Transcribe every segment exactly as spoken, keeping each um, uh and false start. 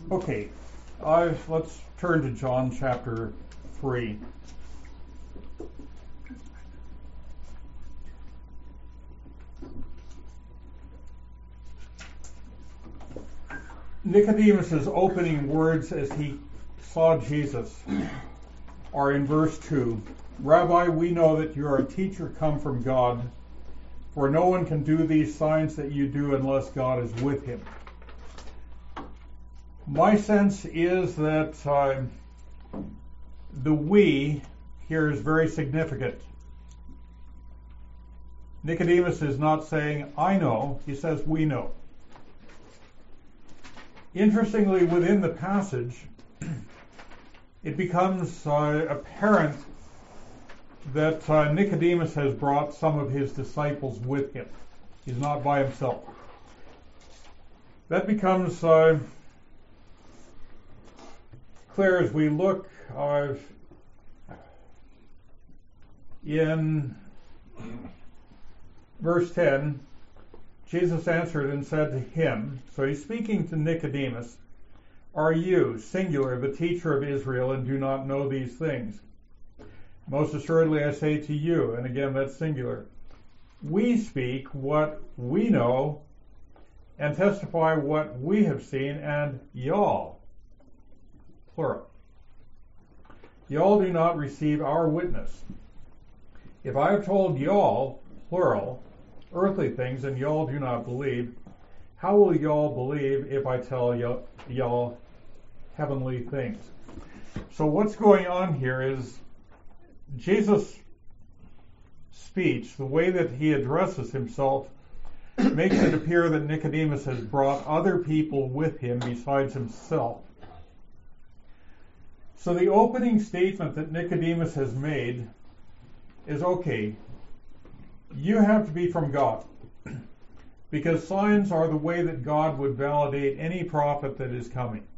Okay, uh, let's turn to John chapter three. Nicodemus's opening words as he saw Jesus are in verse two. Rabbi, we know that you are a teacher come from God, for no one can do these signs that you do unless God is with him. My sense is that uh, the we here is very significant. Nicodemus is not saying, I know, he says, we know. Interestingly, within the passage, it becomes uh, apparent that uh, Nicodemus has brought some of his disciples with him. He's not by himself. That becomes uh, clear as we look uh, in verse ten. Jesus answered and said to him, so he's speaking to Nicodemus, are you, singular, the teacher of Israel, and do not know these things? Most assuredly I say to you, and again that's singular, we speak what we know and testify what we have seen, and y'all, plural, y'all do not receive our witness. If I have told y'all, plural, earthly things, and y'all do not believe, how will y'all believe if I tell y'all, y'all heavenly things? So what's going on here is Jesus' speech, the way that he addresses himself, makes it appear that Nicodemus has brought other people with him besides himself. So the opening statement that Nicodemus has made is, okay, you have to be from God, because signs are the way that God would validate any prophet that is coming.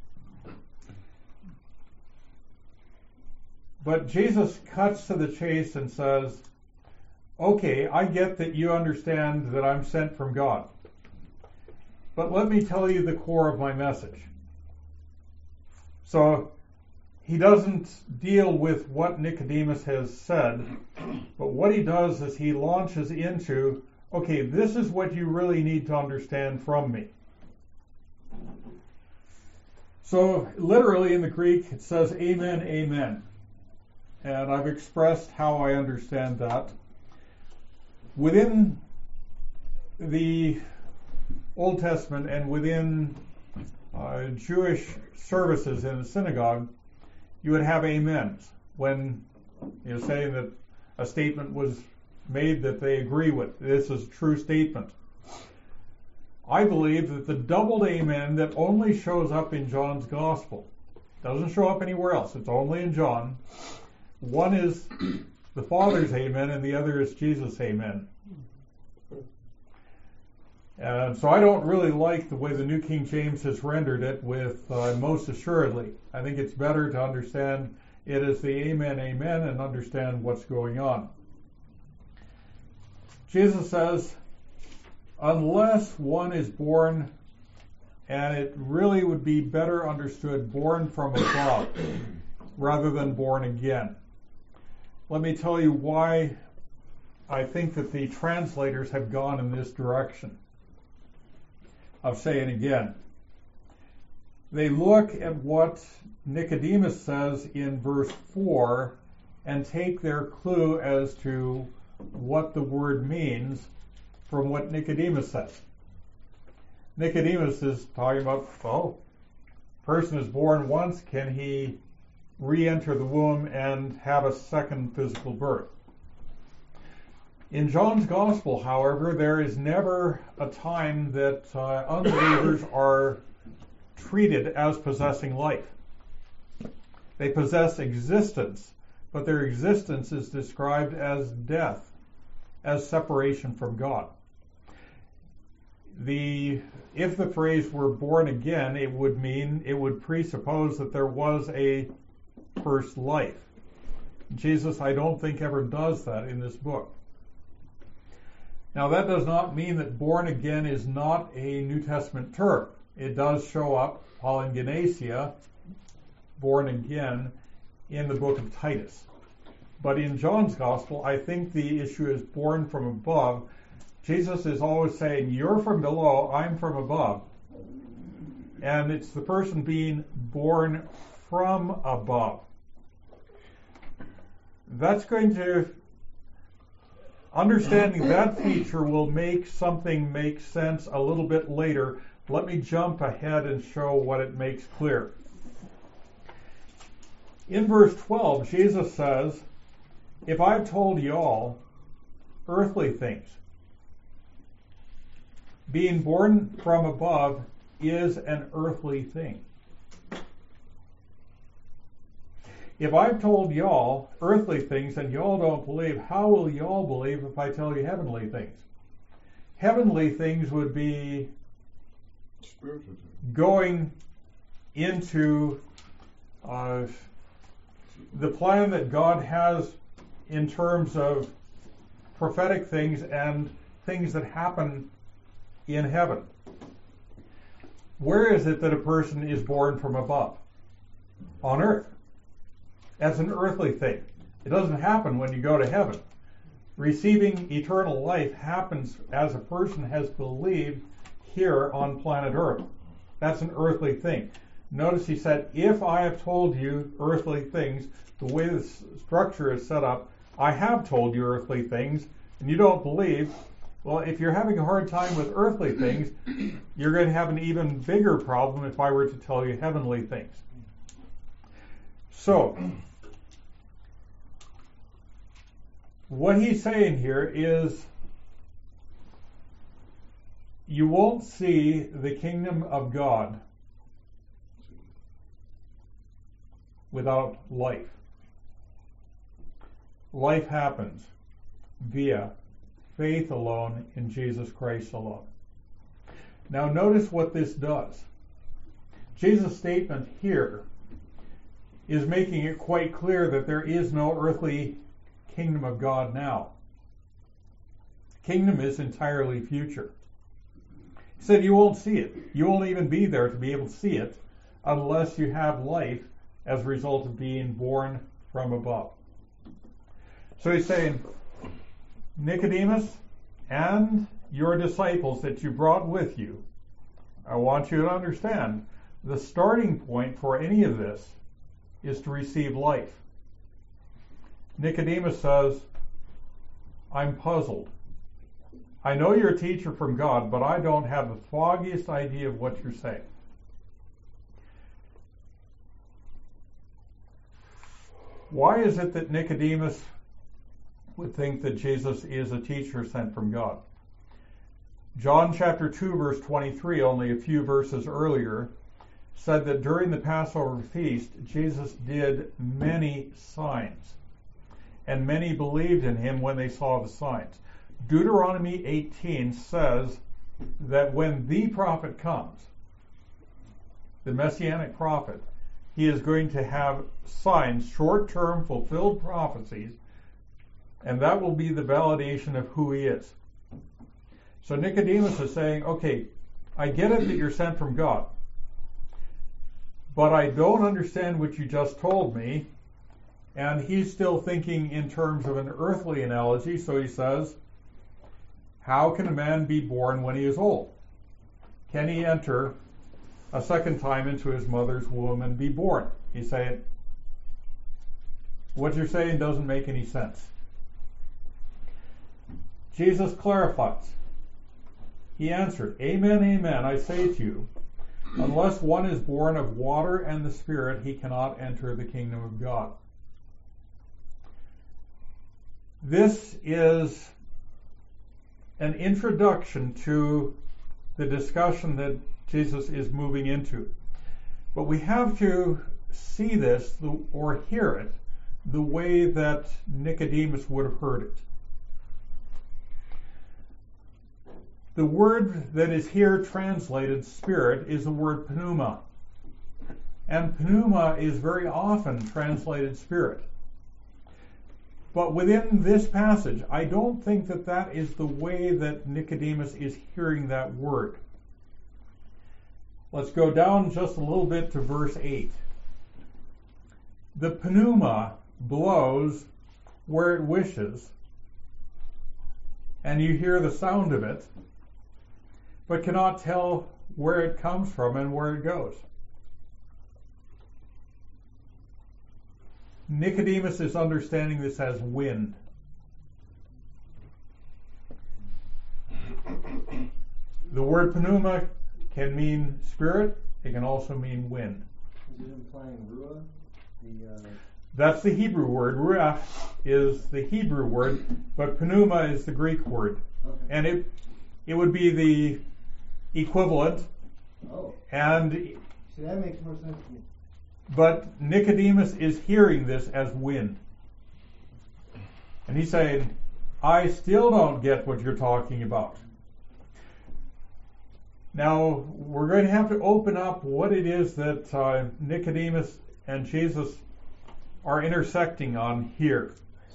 But Jesus cuts to the chase and says, okay, I get that you understand that I'm sent from God, but let me tell you the core of my message. So he doesn't deal with what Nicodemus has said, but what he does is he launches into, okay, this is what you really need to understand from me. So literally in the Greek it says amen, amen. And I've expressed how I understand that. Within the Old Testament and within uh, Jewish services in the synagogue, you would have amens when you're saying that a statement was made that they agree with. This is a true statement. I believe that the doubled amen that only shows up in John's Gospel, doesn't show up anywhere else, it's only in John. One is the Father's amen and the other is Jesus' amen. And so I don't really like the way the New King James has rendered it with uh, most assuredly. I think it's better to understand it as the amen, amen, and understand what's going on. Jesus says, unless one is born, and it really would be better understood, born from above, rather than born again. Let me tell you why I think that the translators have gone in this direction. I'll say it again. They look at what Nicodemus says in verse four and take their clue as to what the word means from what Nicodemus says. Nicodemus is talking about, oh, person is born once, can he re-enter the womb and have a second physical birth? In John's Gospel, however, there is never a time that uh, unbelievers are treated as possessing life. They possess existence, but their existence is described as death, as separation from God. The if the phrase were born again, it would mean, it would presuppose that there was a first life. Jesus, I don't think, ever does that in this book. Now, that does not mean that born again is not a New Testament term. It does show up palingenesia, born again, in the book of Titus. But in John's gospel, I think the issue is born from above. Jesus is always saying, you're from below, I'm from above. And it's the person being born from above. That's going to, understanding that feature will make something make sense a little bit later. Let me jump ahead and show what it makes clear. In verse twelve, Jesus says, if I've told you all earthly things, being born from above is an earthly thing. If I've told y'all earthly things and y'all don't believe, how will y'all believe if I tell you heavenly things? Heavenly things would be spiritual going into uh, the plan that God has in terms of prophetic things and things that happen in heaven. Where is it that a person is born from above? On earth. That's an earthly thing. It doesn't happen when you go to heaven. Receiving eternal life happens as a person has believed here on planet Earth. That's an earthly thing. Notice he said, if I have told you earthly things, the way the structure is set up, I have told you earthly things, and you don't believe. Well, if you're having a hard time with earthly things, you're going to have an even bigger problem if I were to tell you heavenly things. So, what he's saying here is, you won't see the kingdom of God without life. Life happens via faith alone in Jesus Christ alone. Now notice what this does. Jesus' statement here is making it quite clear that there is no earthly kingdom of God now. Kingdom is entirely future. He said you won't see it. You won't even be there to be able to see it unless you have life as a result of being born from above. So he's saying, Nicodemus and your disciples that you brought with you, I want you to understand the starting point for any of this is to receive life. Nicodemus says, I'm puzzled. I know you're a teacher from God, but I don't have the foggiest idea of what you're saying. Why is it that Nicodemus would think that Jesus is a teacher sent from God? John chapter two, verse twenty-three, only a few verses earlier, said that during the Passover feast, Jesus did many signs, and many believed in him when they saw the signs. Deuteronomy eighteen says that when the prophet comes, the Messianic prophet, he is going to have signs, short-term fulfilled prophecies, and that will be the validation of who he is. So Nicodemus is saying, okay, I get it that you're sent from God, but I don't understand what you just told me. And he's still thinking in terms of an earthly analogy, so he says, how can a man be born when he is old? Can he enter a second time into his mother's womb and be born? He's saying, what you're saying doesn't make any sense. Jesus clarifies. He answered, Amen, amen, I say to you, unless one is born of water and the Spirit, he cannot enter the kingdom of God. This is an introduction to the discussion that Jesus is moving into. But we have to see this or hear it the way that Nicodemus would have heard it. The word that is here translated spirit is the word pneuma. And pneuma is very often translated spirit. But within this passage, I don't think that that is the way that Nicodemus is hearing that word. Let's go down just a little bit to verse eight. The pneuma blows where it wishes, and you hear the sound of it, but cannot tell where it comes from and where it goes. Nicodemus is understanding this as wind. The word pneuma can mean spirit. It can also mean wind. Is it implying ruah? The, uh... That's the Hebrew word. Ruach is the Hebrew word, but pneuma is the Greek word. Okay. And it it would be the equivalent. Oh. And See, that makes more sense to me. But Nicodemus is hearing this as wind. And he's saying, I still don't get what you're talking about. Now, we're going to have to open up what it is that uh, Nicodemus and Jesus are intersecting on here.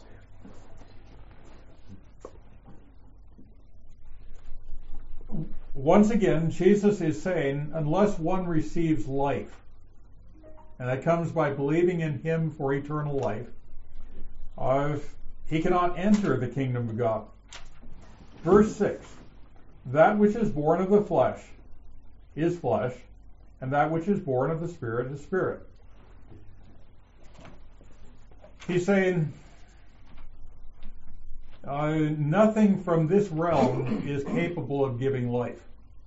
Once again, Jesus is saying, unless one receives life, and that comes by believing in him for eternal life, uh, he cannot enter the kingdom of God. Verse six, that which is born of the flesh is flesh, and that which is born of the Spirit is spirit. He's saying, uh, nothing from this realm is capable of giving life.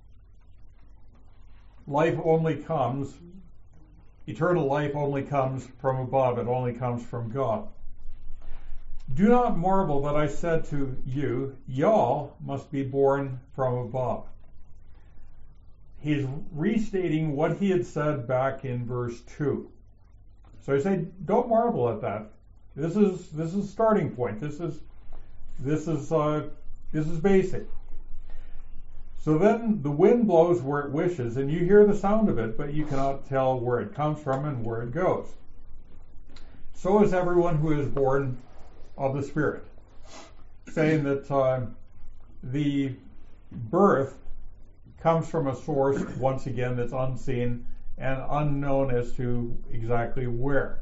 Life only comes, eternal life only comes from above. It only comes from God. Do not marvel that I said to you, y'all must be born from above. He's restating what he had said back in verse two. So I say, don't marvel at that. This is this is starting point. This is this is uh, this is basic. So then the wind blows where it wishes, and you hear the sound of it, but you cannot tell where it comes from and where it goes. So is everyone who is born of the Spirit, saying that uh, the birth comes from a source, once again, that's unseen and unknown as to exactly where.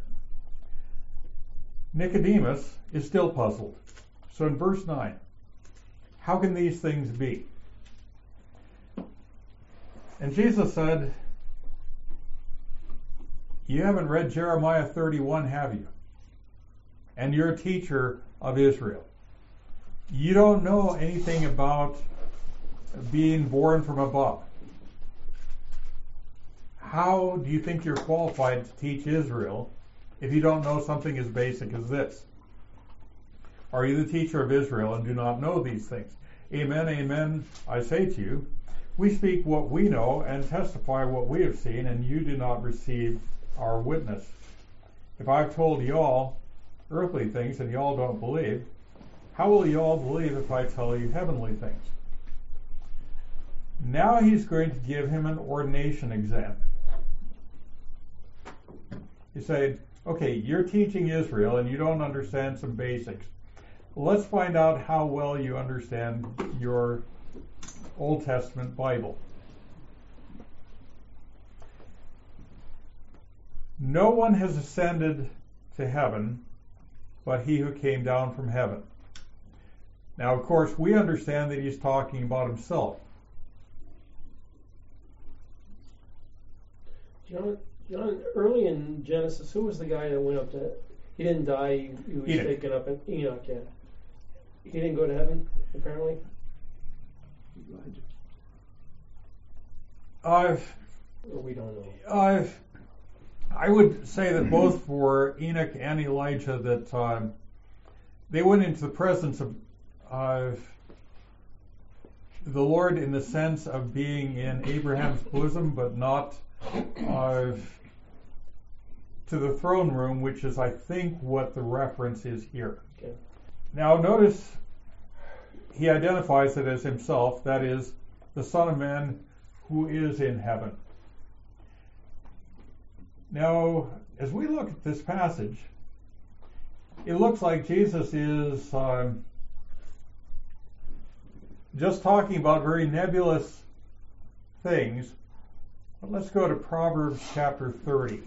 Nicodemus is still puzzled. So in verse nine, how can these things be? And Jesus said, you haven't read Jeremiah thirty-one, have you? And you're a teacher of Israel. You don't know anything about being born from above. How do you think you're qualified to teach Israel if you don't know something as basic as this? Are you the teacher of Israel and do not know these things? Amen, amen, I say to you, we speak what we know and testify what we have seen, and you do not receive our witness. If I've told y'all earthly things and y'all don't believe, how will y'all believe if I tell you heavenly things? Now he's going to give him an ordination exam. He said, okay, you're teaching Israel and you don't understand some basics. Let's find out how well you understand your Old Testament Bible. No one has ascended to heaven but he who came down from heaven. Now, of course, we understand that he's talking about himself. John, John, early in Genesis, who was the guy that went up to, he didn't die, he, he was Enoch. taken up in Enoch, yeah. He didn't go to heaven, apparently? I've, Or we don't know. I've, I would say that both for Enoch and Elijah that um, they went into the presence of uh, the Lord in the sense of being in Abraham's bosom, but not uh, to the throne room, which is, I think, what the reference is here. Okay. Now, notice he identifies it as himself, that is, the Son of Man who is in heaven. Now, as we look at this passage, it looks like Jesus is um, just talking about very nebulous things But let's go to Proverbs chapter thirty.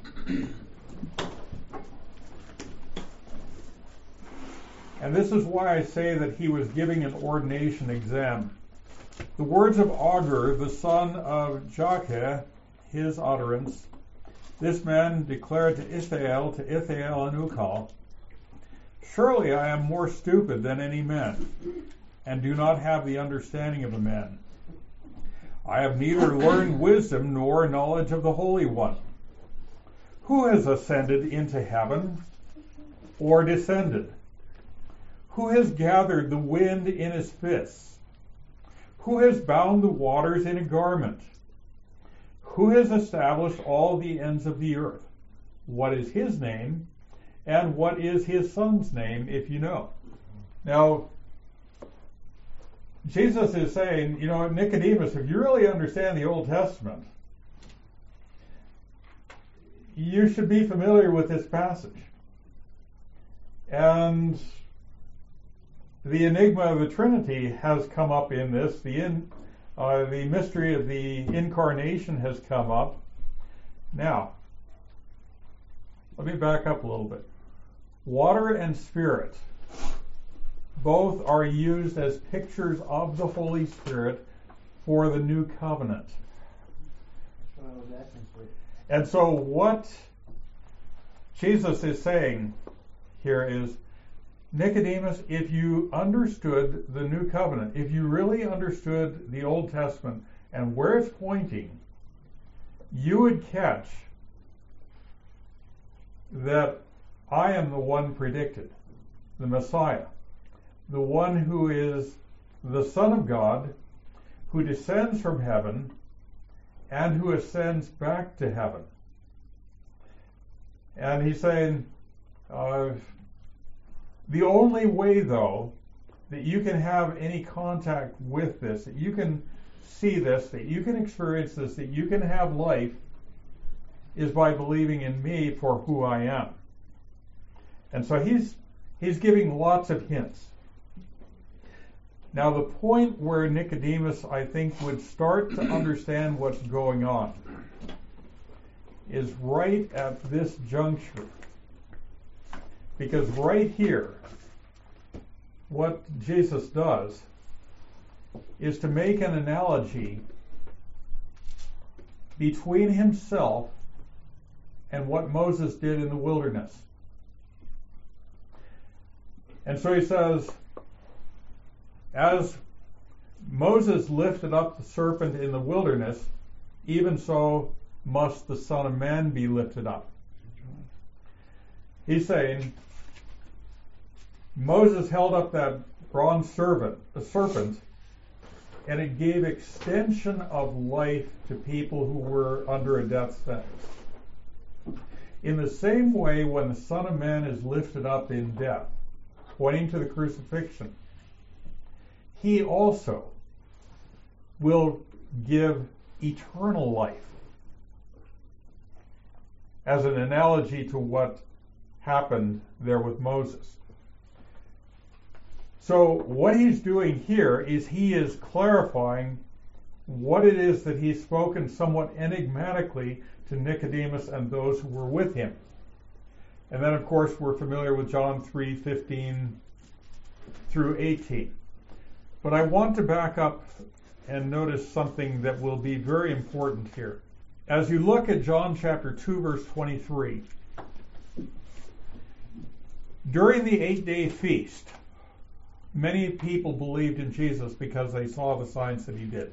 And this is why I say that he was giving an ordination exam. The words of Agur, the son of Jakeh, his utterance, this man declared to Ithael, to Ithael and Ukal, surely I am more stupid than any man, and do not have the understanding of a man. I have neither learned wisdom nor knowledge of the Holy One. Who has ascended into heaven, or descended? Who has gathered the wind in his fists? Who has bound the waters in a garment? Who has established all the ends of the earth? What is his name? And what is his son's name, if you know? Now, Jesus is saying, you know, Nicodemus, if you really understand the Old Testament, you should be familiar with this passage. And the enigma of the Trinity has come up in this. The in, uh, the mystery of the incarnation has come up. Now, let me back up a little bit. Water and spirit both are used as pictures of the Holy Spirit for the new covenant. That's what I was asking for. And so what Jesus is saying here is, Nicodemus, if you understood the new covenant, if you really understood the Old Testament and where it's pointing, you would catch that I am the one predicted, the Messiah, the one who is the Son of God, who descends from heaven and who ascends back to heaven. And he's saying, uh, the only way, though, that you can have any contact with this, that you can see this, that you can experience this, that you can have life, is by believing in me for who I am. And so he's he's giving lots of hints. Now, the point where Nicodemus, I think, would start to understand what's going on is right at this juncture. Because right here, what Jesus does is to make an analogy between himself and what Moses did in the wilderness. And so he says, as Moses lifted up the serpent in the wilderness, even so must the Son of Man be lifted up. He's saying, Moses held up that bronze serpent, the serpent, and it gave extension of life to people who were under a death sentence. In the same way, when the Son of Man is lifted up in death, pointing to the crucifixion, he also will give eternal life, as an analogy to what happened there with Moses. So what he's doing here is he is clarifying what it is that he's spoken somewhat enigmatically to Nicodemus and those who were with him. And then, of course, we're familiar with John three fifteen through eighteen. But I want to back up and notice something that will be very important here. As you look at John chapter two, verse twenty-three, during the eight-day feast, many people believed in Jesus because they saw the signs that he did.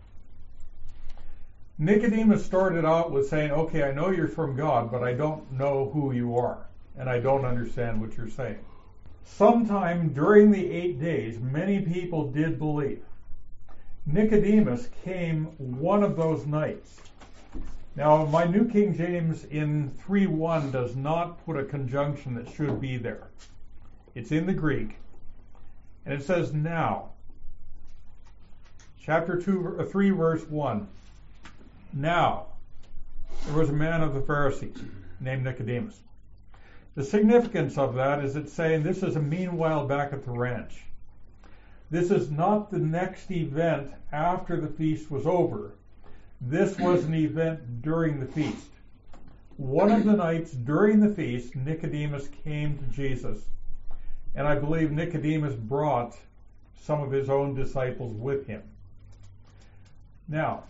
Nicodemus started out with saying, okay, I know you're from God, but I don't know who you are, and I don't understand what you're saying. Sometime during the eight days, many people did believe. Nicodemus came one of those nights. Now, my New King James in three one does not put a conjunction that should be there. It's in the Greek. And it says now. Chapter two, uh, three, verse one. Now, there was a man of the Pharisees named Nicodemus. The significance of that is it's saying this is a meanwhile back at the ranch. This is not the next event after the feast was over. This was an event during the feast. One of the nights during the feast, Nicodemus came to Jesus. And I believe Nicodemus brought some of his own disciples with him. Now,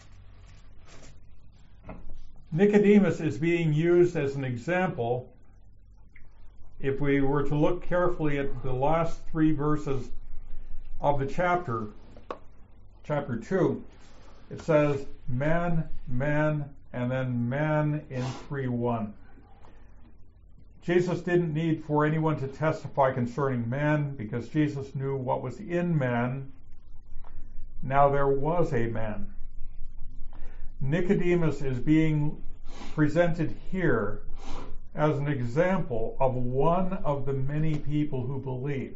Nicodemus is being used as an example. If we were to look carefully at the last three verses of the chapter, chapter two, it says man, man, and then man in three one. Jesus didn't need for anyone to testify concerning man because Jesus knew what was in man. Now there was a man. Nicodemus is being presented here as an example of one of the many people who believed.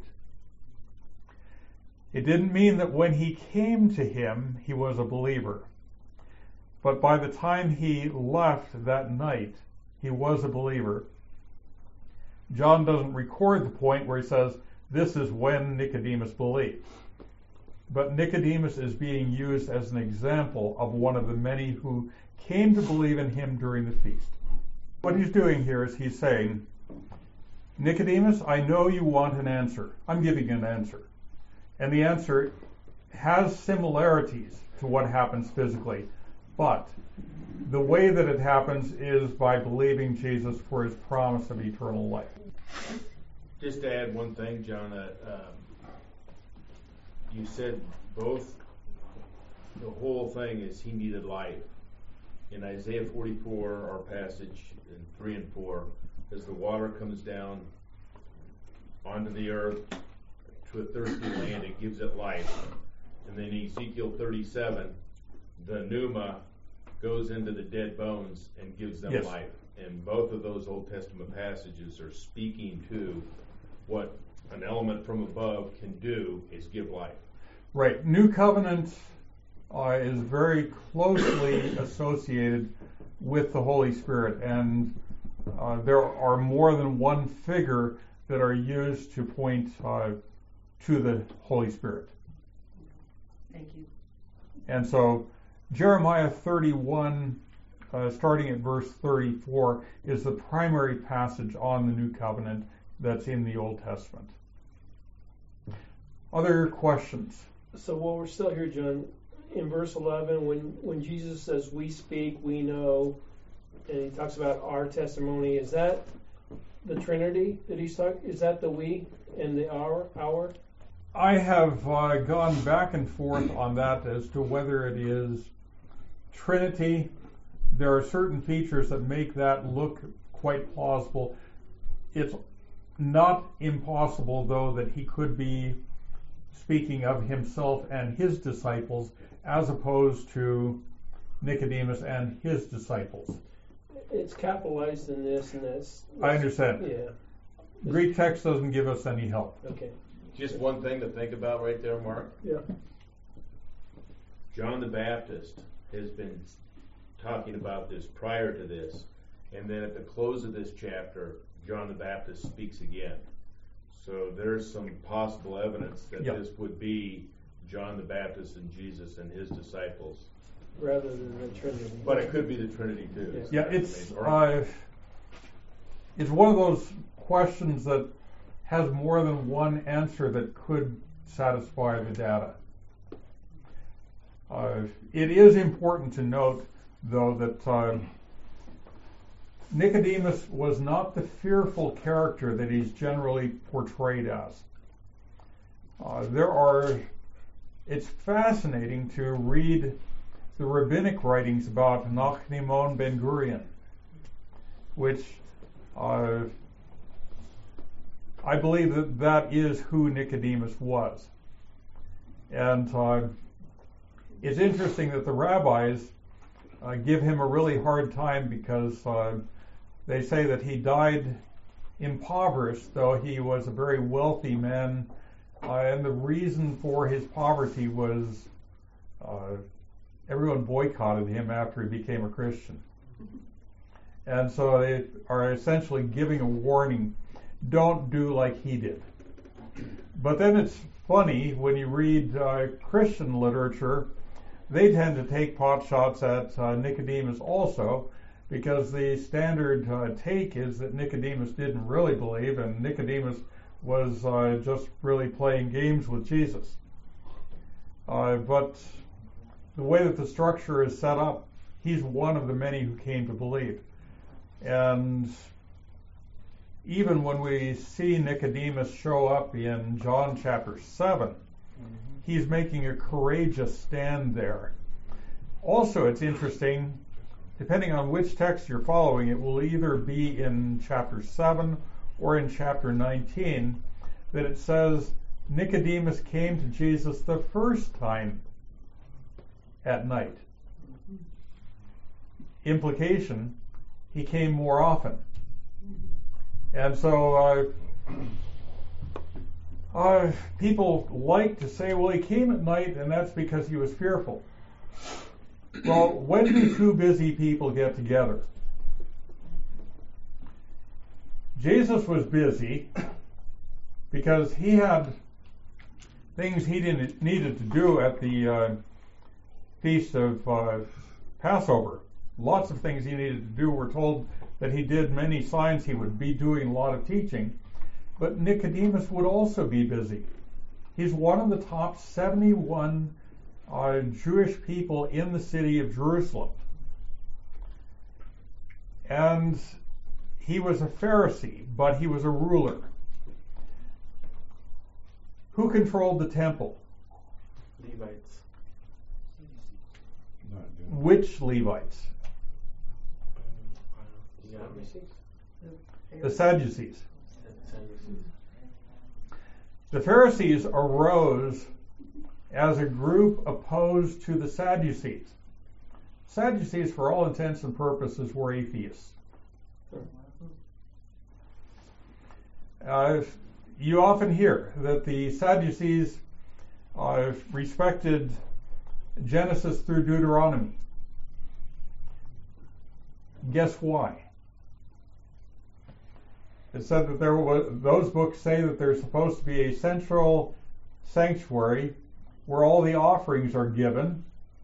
It didn't mean that when he came to him, he was a believer. But by the time he left that night, he was a believer. John doesn't record the point where he says, this is when Nicodemus believed. But Nicodemus is being used as an example of one of the many who came to believe in him during the feast. What he's doing here is he's saying, Nicodemus, I know you want an answer. I'm giving an answer. And the answer has similarities to what happens physically. But the way that it happens is by believing Jesus for his promise of eternal life. Just to add one thing, John, uh, um, you said both, the whole thing is he needed life. In Isaiah forty-four, our passage in three and four, as the water comes down onto the earth to a thirsty land, it gives it life. And then Ezekiel thirty-seven, the pneuma goes into the dead bones and gives them yes. life. And both of those Old Testament passages are speaking to what an element from above can do is give life. Right. New Covenant uh, is very closely associated with the Holy Spirit, and uh, there are more than one figure that are used to point uh, to the Holy Spirit. Thank you. And so Jeremiah thirty-one, uh, starting at verse thirty-four, is the primary passage on the New Covenant that's in the Old Testament. Other questions? So while we're still here, John, in verse eleven, when, when Jesus says, we speak, we know, and he talks about our testimony, is that the Trinity that he's talking? Is that the we and the our? Our? I have uh, gone back and forth on that as to whether it is Trinity. There are certain features that make that look quite plausible. It's not impossible, though, that he could be speaking of himself and his disciples as opposed to Nicodemus and his disciples. It's capitalized in this and this. I understand. Yeah. Greek text doesn't give us any help. Okay. Just one thing to think about right there, Mark. Yeah. John the Baptist has been talking about this prior to this, and then at the close of this chapter, John the Baptist speaks again. So there's some possible evidence that yep. this would be John the Baptist and Jesus and his disciples. Rather than the Trinity. But it could be the Trinity too. Yeah, yeah it's uh, it's one of those questions that has more than one answer that could satisfy the data. Uh, it is important to note, though, that uh, Nicodemus was not the fearful character that he's generally portrayed as. Uh, there are, it's fascinating to read the rabbinic writings about Nachmon ben Gurion, which uh, I believe that that is who Nicodemus was. And uh, it's interesting that the rabbis uh, give him a really hard time because uh, they say that he died impoverished, though he was a very wealthy man, uh, and the reason for his poverty was uh, everyone boycotted him after he became a Christian. And so they are essentially giving a warning, don't do like he did. But then it's funny when you read uh, Christian literature they tend to take pot shots at uh, Nicodemus also, because the standard uh, take is that Nicodemus didn't really believe, and Nicodemus was uh, just really playing games with Jesus. Uh, but the way that the structure is set up, he's one of the many who came to believe. And even when we see Nicodemus show up in John chapter seven, mm-hmm. he's making a courageous stand there. Also, it's interesting, depending on which text you're following, it will either be in chapter seven or in chapter nineteen, that it says Nicodemus came to Jesus the first time at night. Implication, he came more often. And so uh, uh, people like to say, well, he came at night and that's because he was fearful. Well, when do two busy people get together? Jesus was busy because he had things he didn't needed to do at the uh, feast of uh, Passover. Lots of things he needed to do. We're told that he did many signs. He would be doing a lot of teaching. But Nicodemus would also be busy. He's one of the top seventy-one uh, Jewish people in the city of Jerusalem. And he was a Pharisee, but he was a ruler. Who controlled the temple? Levites. Which Levites? The Sadducees. The Pharisees arose as a group opposed to the Sadducees. Sadducees, for all intents and purposes, were atheists. Uh, you often hear that the Sadducees uh, respected Genesis through Deuteronomy. Guess why? It said that there was, those books say that there's supposed to be a central sanctuary where all the offerings are given,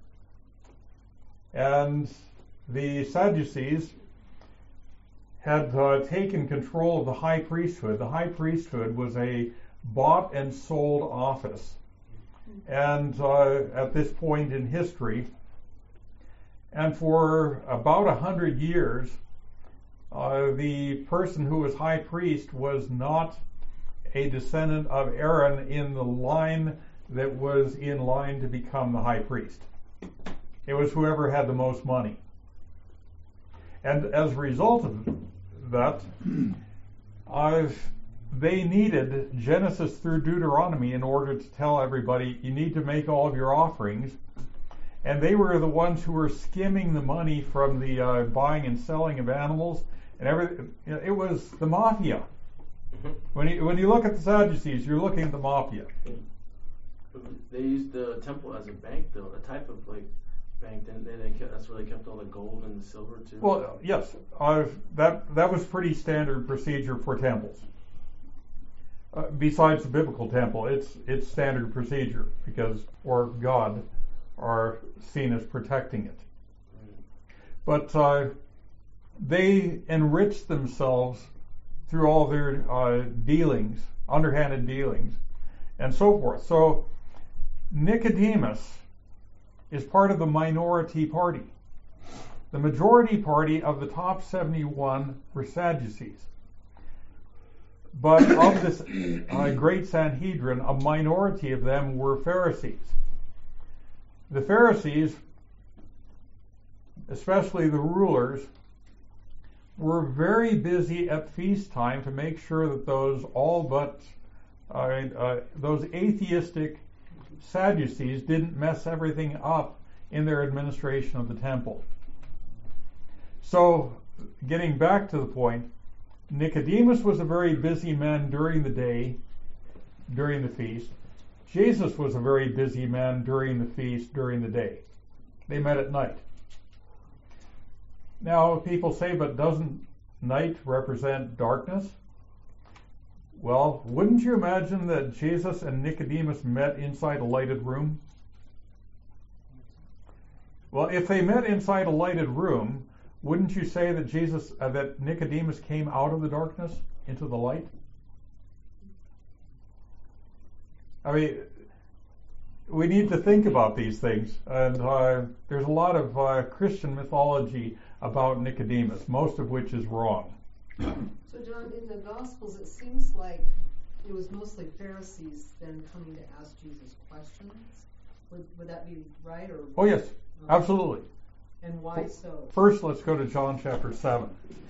and the Sadducees had uh, taken control of the high priesthood. The high priesthood was a bought and sold office, and uh, at this point in history, and for about a hundred years, Uh, the person who was high priest was not a descendant of Aaron in the line that was in line to become the high priest. It was whoever had the most money. And as a result of that, uh, they needed Genesis through Deuteronomy in order to tell everybody, you need to make all of your offerings. And they were the ones who were skimming the money from the uh, buying and selling of animals. And every, it was the mafia. Mm-hmm. When you when you look at the Sadducees, you're looking at the mafia. They used the temple as a bank, though, a type of like bank. Then they, they kept, that's where they kept all the gold and the silver too. Well, yes, uh, that that was pretty standard procedure for temples. Uh, besides the biblical temple, it's it's standard procedure because or God are seen as protecting it. Mm. But uh, they enriched themselves through all their uh, dealings, underhanded dealings, and so forth. So Nicodemus is part of the minority party. The majority party of the top seventy-one were Sadducees. But of this uh, great Sanhedrin, a minority of them were Pharisees. The Pharisees, especially the rulers, were very busy at feast time to make sure that those all but uh, uh, those atheistic Sadducees didn't mess everything up in their administration of the temple. So, getting back to the point, Nicodemus was a very busy man during the day, during the feast. Jesus was a very busy man during the feast, during the day. They met at night. Now, people say, but doesn't night represent darkness? Well, wouldn't you imagine that Jesus and Nicodemus met inside a lighted room? Well, if they met inside a lighted room, wouldn't you say that Jesus, uh, that Nicodemus came out of the darkness into the light? I mean, we need to think about these things, and uh, there's a lot of uh, Christian mythology about Nicodemus, most of which is wrong. So, John, in the Gospels, it seems like it was mostly Pharisees then coming to ask Jesus questions. Would, would that be right? Or Oh, yes, absolutely. And why so? First, let's go to John chapter seven.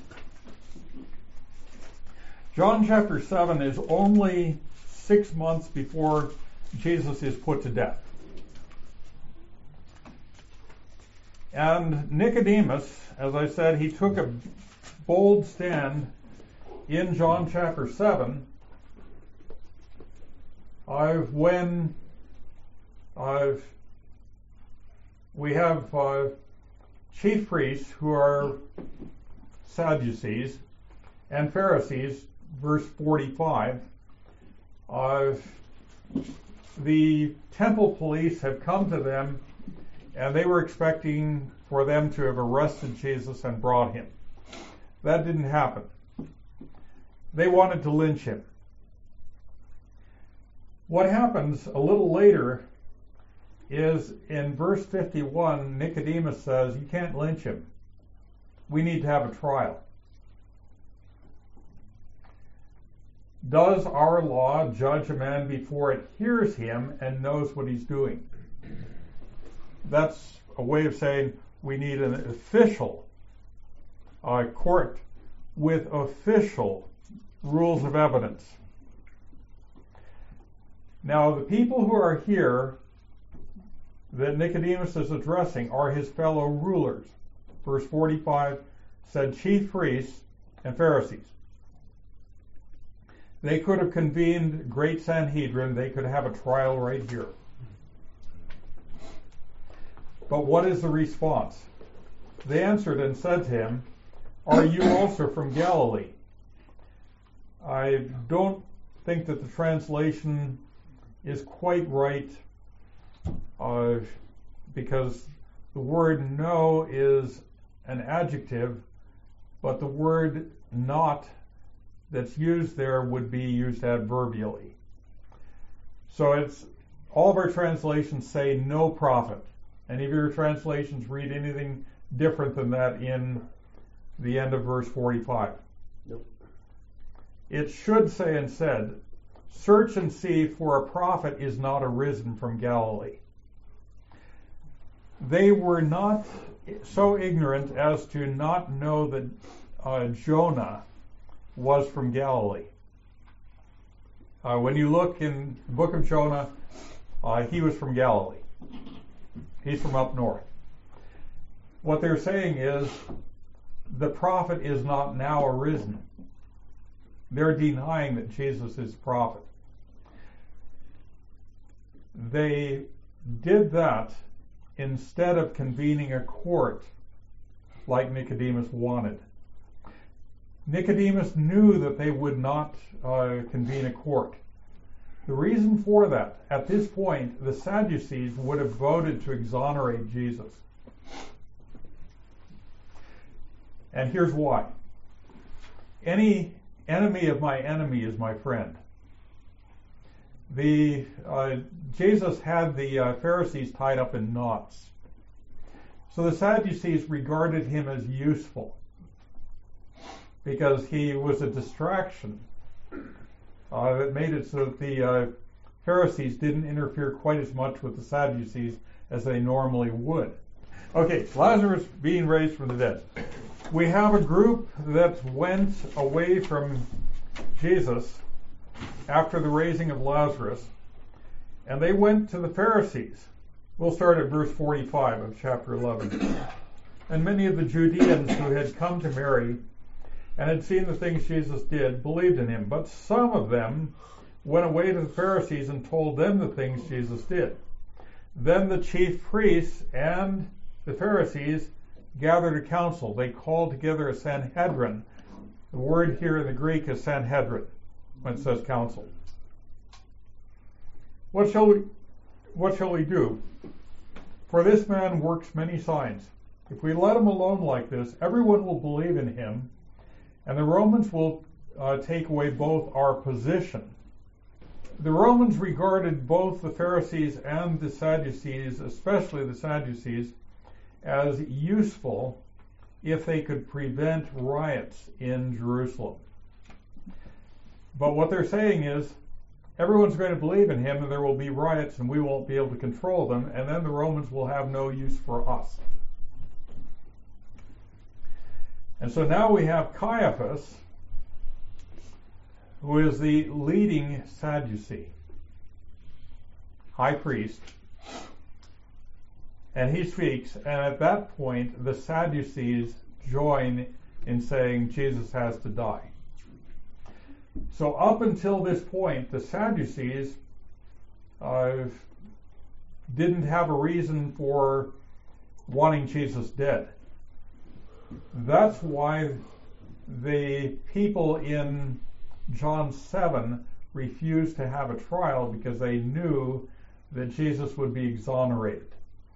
John chapter seven is only six months before Jesus is put to death. And Nicodemus, as I said, he took a bold stand in John chapter seven uh, when uh, we have uh, chief priests who are Sadducees and Pharisees, verse forty-five. Uh, the temple police have come to them, and they were expecting for them to have arrested Jesus and brought him. That didn't happen. They wanted to lynch him. What happens a little later is in verse fifty-one, Nicodemus says, you can't lynch him. We need to have a trial. Does our law judge a man before it hears him and knows what he's doing? That's a way of saying we need an official uh, court with official rules of evidence. Now, the people who are here that Nicodemus is addressing are his fellow rulers. Verse forty-five said chief priests and Pharisees. They could have convened great Sanhedrin. They could have a trial right here. But what is the response? They answered and said to him, are you also from Galilee? I don't think that the translation is quite right uh, because the word no is an adjective, but the word not that's used there would be used adverbially. So it's all of our translations say no prophet. Any of your translations read anything different than that in the end of verse forty-five? Nope. It should say instead, search and see, for a prophet is not arisen from Galilee. They were not so ignorant as to not know that uh, Jonah was from Galilee. Uh, when you look in the book of Jonah, uh, he was from Galilee. He's from up north. What they're saying is the prophet is not now arisen. They're denying that Jesus is a prophet. They did that instead of convening a court like Nicodemus wanted. Nicodemus knew that they would not uh, convene a court. The reason for that, at this point, the Sadducees would have voted to exonerate Jesus. And here's why. Any enemy of my enemy is my friend. The uh, Jesus had the uh, Pharisees tied up in knots. So the Sadducees regarded him as useful because he was a distraction uh, that made it so that the uh, Pharisees didn't interfere quite as much with the Sadducees as they normally would. Okay, Lazarus being raised from the dead. We have a group that went away from Jesus after the raising of Lazarus, and they went to the Pharisees. We'll start at verse forty-five of chapter eleven. And many of the Judeans who had come to Mary and had seen the things Jesus did believed in him. But some of them went away to the Pharisees and told them the things Jesus did. Then the chief priests and the Pharisees gathered a council. They called together a Sanhedrin. The word here in the Greek is Sanhedrin when it says council. What shall we, what shall we do? For this man works many signs. If we let him alone like this, everyone will believe in him, and the Romans will uh, take away both our position. The Romans regarded both the Pharisees and the Sadducees, especially the Sadducees, as useful if they could prevent riots in Jerusalem. But what they're saying is, everyone's going to believe in him, and there will be riots, and we won't be able to control them, and then the Romans will have no use for us. And so now we have Caiaphas, who is the leading Sadducee, high priest, and he speaks, and at that point the Sadducees join in saying Jesus has to die. So up until this point, the Sadducees uh, didn't have a reason for wanting Jesus dead. That's why the people in John seven refused to have a trial, because they knew that Jesus would be exonerated.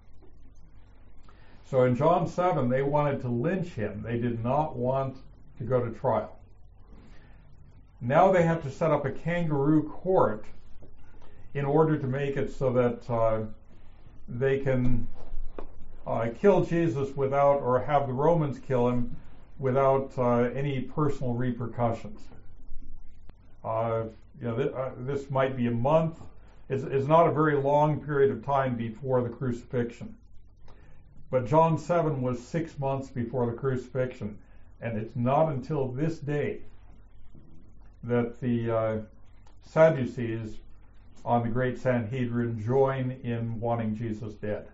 So in John seven, they wanted to lynch him. They did not want to go to trial. Now they have to set up a kangaroo court in order to make it so that uh, they can uh, kill Jesus without, or have the Romans kill him without uh, any personal repercussions. Uh, you know, th- uh, this might be a month. It's, it's not a very long period of time before the crucifixion. But John seven was six months before the crucifixion, and it's not until this day that the uh, Sadducees on the Great Sanhedrin join in wanting Jesus dead.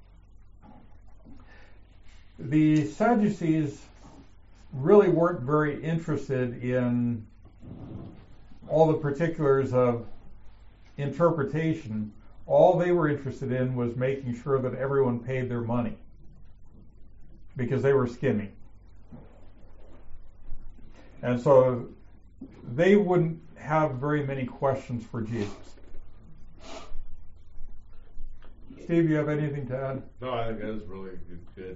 The Sadducees really weren't very interested in all the particulars of interpretation. All they were interested in was making sure that everyone paid their money, because they were skimming. And so they wouldn't have very many questions for Jesus. Steve, you have anything to add? No, I think that was really a good, good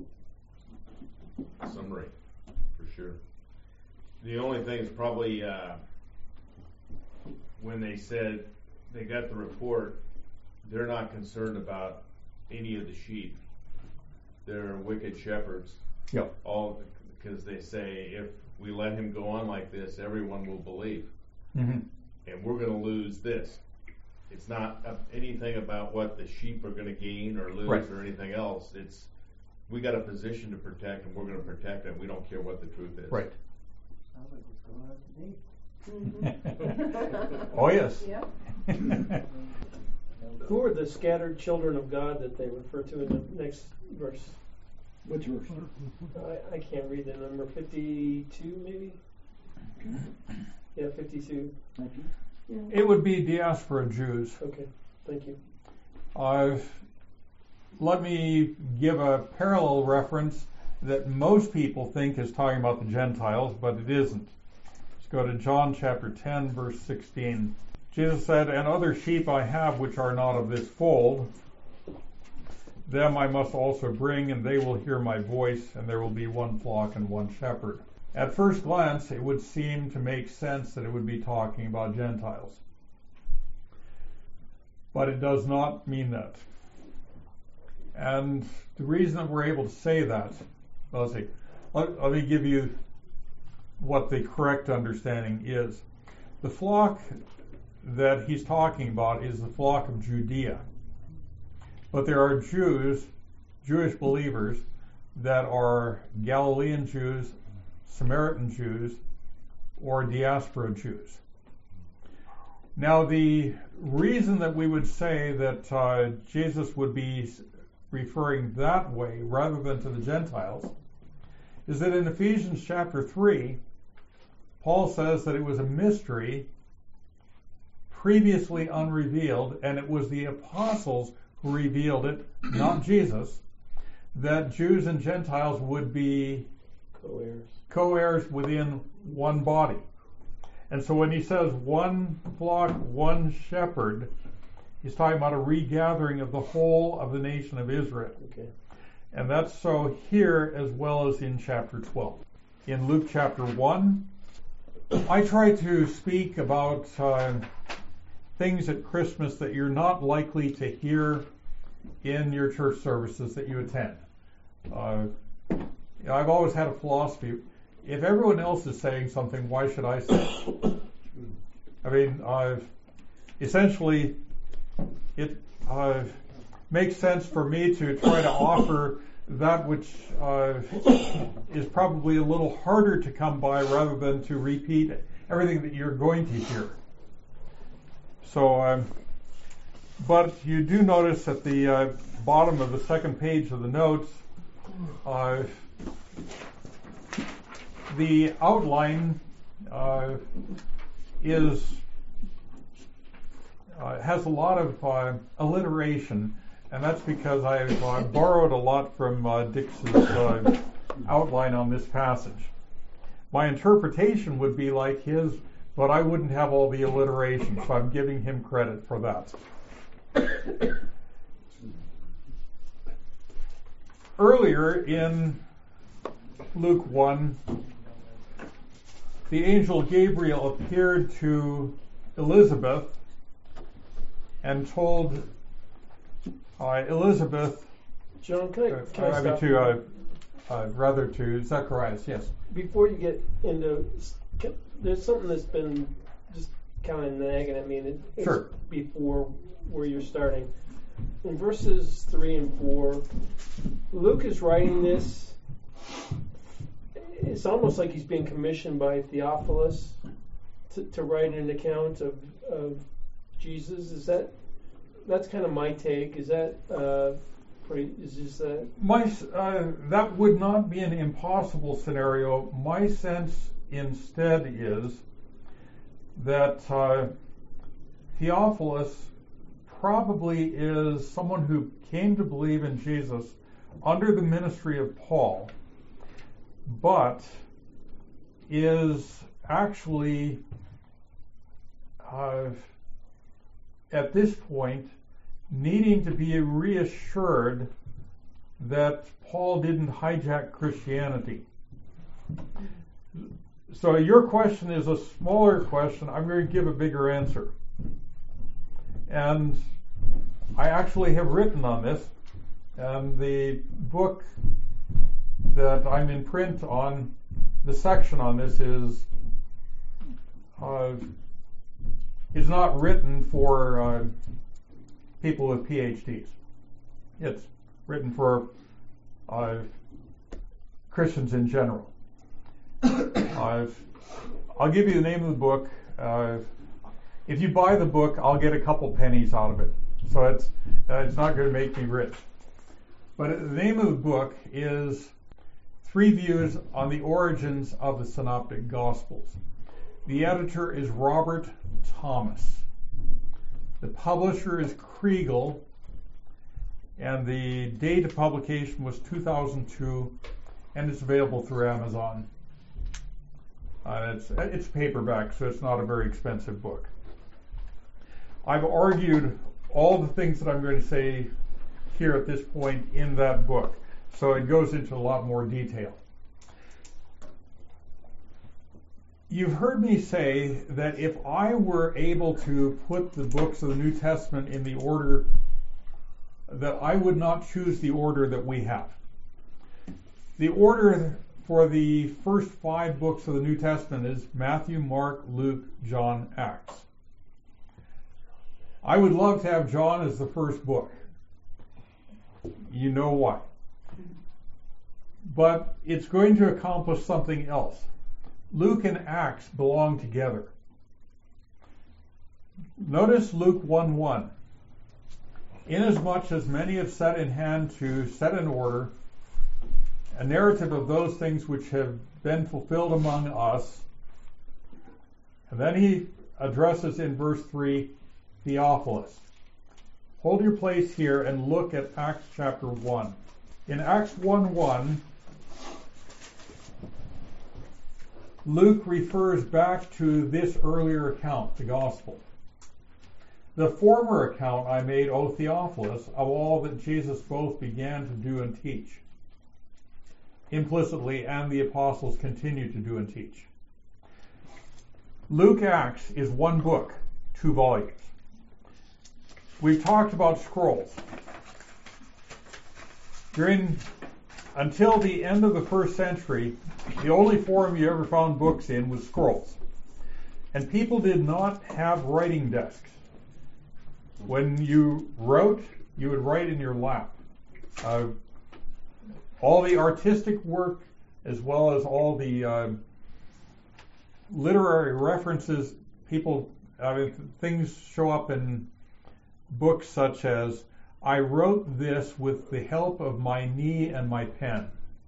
summary, for sure. The only thing is probably uh, when they said they got the report, they're not concerned about any of the sheep. They're wicked shepherds. Yep. All because they say, if we let him go on like this, everyone will believe. Mm-hmm. And we're going to lose this. It's not uh, anything about what the sheep are going to gain or lose, right, or anything else. It's, we got a position to protect, and we're going to protect it. We don't care what the truth is. Right. Sounds like what's going on today. Mm-hmm. Oh, yes. Yep. Who are the scattered children of God that they refer to in the next verse? Which verse? I, I can't read the number. fifty-two, maybe? Yeah, fifty-two. Thank you. It would be diaspora Jews. Okay, thank you. Uh, let me give a parallel reference that most people think is talking about the Gentiles, but it isn't. Let's go to John chapter ten, verse sixteen. Jesus said, "And other sheep I have which are not of this fold. Them I must also bring, and they will hear my voice, and there will be one flock and one shepherd." At first glance, it would seem to make sense that it would be talking about Gentiles. But it does not mean that. And the reason that we're able to say that, well, let's see, let, let me give you what the correct understanding is. The flock that he's talking about is the flock of Judea. But there are Jews, Jewish believers, that are Galilean Jews, Samaritan Jews, or diaspora Jews. Now, the reason that we would say that uh, Jesus would be referring that way rather than to the Gentiles is that in Ephesians chapter three, Paul says that it was a mystery previously unrevealed, and it was the apostles who revealed it, not Jesus, that Jews and Gentiles would be Co-heirs. co-heirs within one body. And so when he says one flock, one shepherd, He's talking about a regathering of the whole of the nation of Israel. Okay. And that's so here as well as in chapter twelve. In Luke chapter one, I try to speak about uh, things at Christmas that you're not likely to hear in your church services that you attend. Uh, I've always had a philosophy, if everyone else is saying something, why should I say it? I mean, uh, essentially, it uh, makes sense for me to try to offer that which uh, is probably a little harder to come by rather than to repeat everything that you're going to hear. So, um, but you do notice at the uh, bottom of the second page of the notes, uh, the outline uh, is uh, has a lot of uh, alliteration, and that's because I've uh, borrowed a lot from uh, Dix's uh, outline on this passage. My interpretation would be like his, but I wouldn't have all the alliteration, so I'm giving him credit for that. Earlier in Luke one, the angel Gabriel appeared to Elizabeth and told uh, Elizabeth, John, can I, uh, can I I mean stop to, you? uh, uh, rather to Zacharias, yes. Before you get into, can- there's something that's been just kind of nagging at me, and it, it's Sure. before where you're starting. In verses three and four, Luke is writing this. It's almost like he's being commissioned by Theophilus to, to write an account of, of Jesus. Is that that's kind of my take? Is that uh, pretty? Is this that? My uh, that would not be an impossible scenario. My sense instead is that uh, Theophilus probably is someone who came to believe in Jesus under the ministry of Paul, but is actually uh, at this point needing to be reassured that Paul didn't hijack Christianity. So your question is a smaller question. I'm going to give a bigger answer. And I actually have written on this. And the book that I'm in print on, the section on this is uh, is not written for uh, people with P H Ds. It's written for uh, Christians in general. Uh, I'll give you the name of the book. Uh, if you buy the book, I'll get a couple pennies out of it. So it's uh, it's not going to make me rich. But the name of the book is Three Views on the Origins of the Synoptic Gospels. The editor is Robert Thomas. The publisher is Kriegel, and the date of publication was two thousand two, and it's available through Amazon. Uh, it's it's paperback, so it's not a very expensive book. I've argued all the things that I'm going to say here at this point in that book, so it goes into a lot more detail. You've heard me say that if I were able to put the books of the New Testament in the order, that I would not choose the order that we have. The order for the first five books of the New Testament is Matthew, Mark, Luke, John, Acts. I would love to have John as the first book. You know why. But it's going to accomplish something else. Luke and Acts belong together. Notice Luke one one. Inasmuch as many have set in hand to set in order a narrative of those things which have been fulfilled among us. And then he addresses in verse three Theophilus. Hold your place here and look at Acts chapter one. In Acts one one, Luke refers back to this earlier account, the gospel. The former account I made, O Theophilus, of all that Jesus both began to do and teach, implicitly, and the apostles continue to do and teach. Luke Acts is one book, two volumes. We've talked about scrolls. During, until the end of the first century, the only form you ever found books in was scrolls. And people did not have writing desks. When you wrote, you would write in your lap. Uh, all the artistic work, as well as all the uh, literary references, people, I mean, things show up in books such as, I wrote this with the help of my knee and my pen.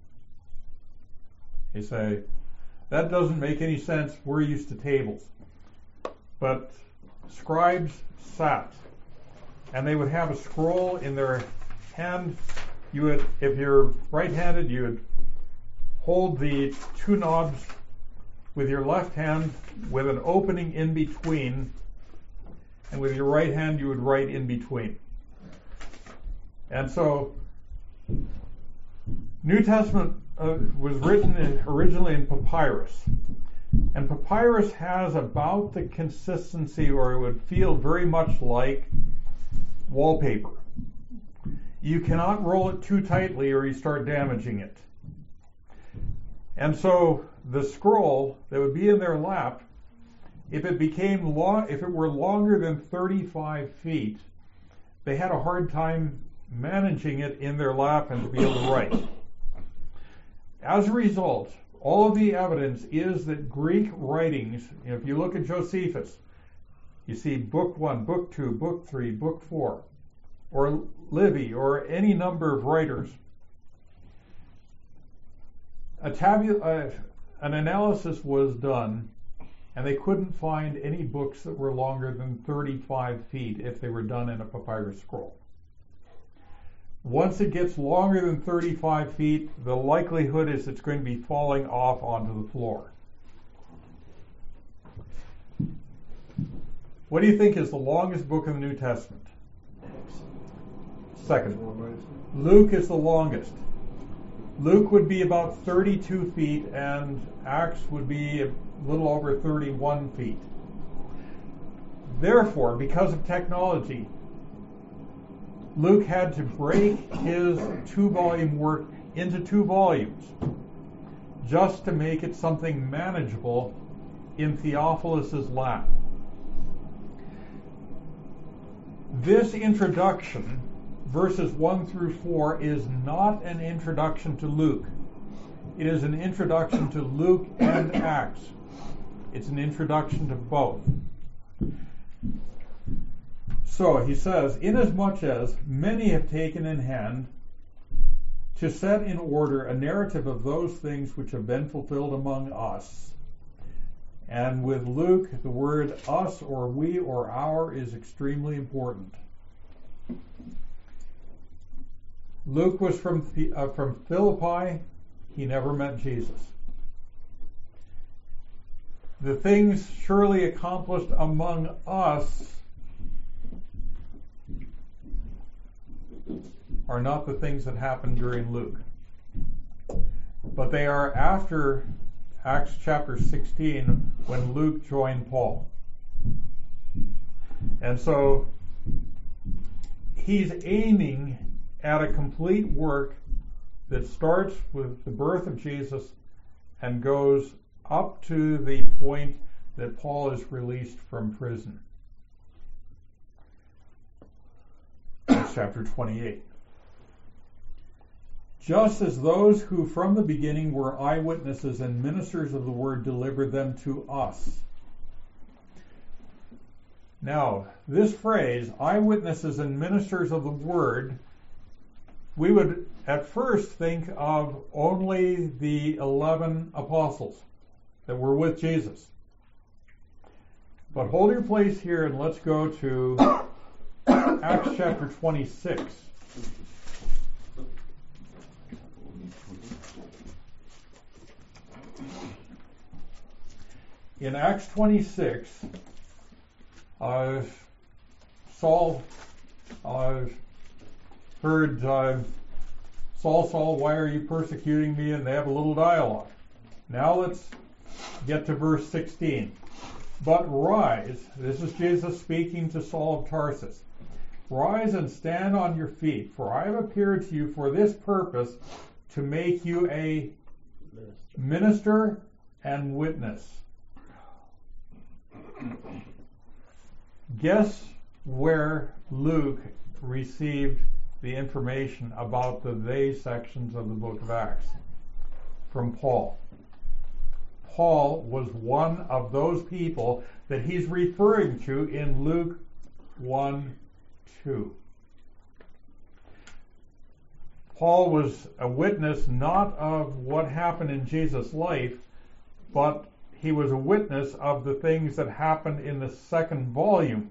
You say, that doesn't make any sense. We're used to tables. But scribes sat, and they would have a scroll in their hand. You would, if you're right-handed, you would hold the two knobs with your left hand with an opening in between, and with your right hand you would write in between. And so, New Testament uh, was written in, originally in papyrus. And papyrus has about the consistency, or it would feel very much like wallpaper. You cannot roll it too tightly or you start damaging it. And so the scroll that would be in their lap, if it became long, if it were longer than thirty-five feet, they had a hard time managing it in their lap and to be able to write. As a result, all of the evidence is that Greek writings, if you look at Josephus, you see book one, book two, book three, book four, or Livy, or any number of writers. A tabu- uh, an analysis was done, and they couldn't find any books that were longer than thirty-five feet if they were done in a papyrus scroll. Once it gets longer than thirty-five feet, the likelihood is it's going to be falling off onto the floor. What do you think is the longest book in the New Testament? Second. Luke is the longest. Luke would be about thirty-two feet, and Acts would be a little over thirty-one feet. Therefore, because of technology, Luke had to break his two-volume work into two volumes just to make it something manageable in Theophilus's lap. This introduction, verses one through four, is not an introduction to Luke. It is an introduction to Luke and Acts. It's an introduction to both. So he says, inasmuch as many have taken in hand to set in order a narrative of those things which have been fulfilled among us. And with Luke, the word us or we or our is extremely important. Luke was from, uh, from Philippi. He never met Jesus. The things surely accomplished among us are not the things that happened during Luke, but they are after Acts chapter sixteen when Luke joined Paul. And so he's aiming at a complete work that starts with the birth of Jesus and goes up to the point that Paul is released from prison. Acts chapter twenty-eight. Just as those who from the beginning were eyewitnesses and ministers of the word delivered them to us. Now, this phrase, eyewitnesses and ministers of the word, we would at first think of only the eleven apostles that were with Jesus. But hold your place here and let's go to Acts chapter twenty-six. In Acts twenty-six, uh, Saul uh, heard, uh, Saul, Saul, why are you persecuting me? And they have a little dialogue. Now let's get to verse sixteen. But rise, this is Jesus speaking to Saul of Tarsus. Rise and stand on your feet, for I have appeared to you for this purpose, to make you a Minister. minister and witness. Guess where Luke received the information about the they sections of the book of Acts? From Paul. Paul was one of those people that he's referring to in Luke one two. Paul was a witness not of what happened in Jesus' life, but he was a witness of the things that happened in the second volume,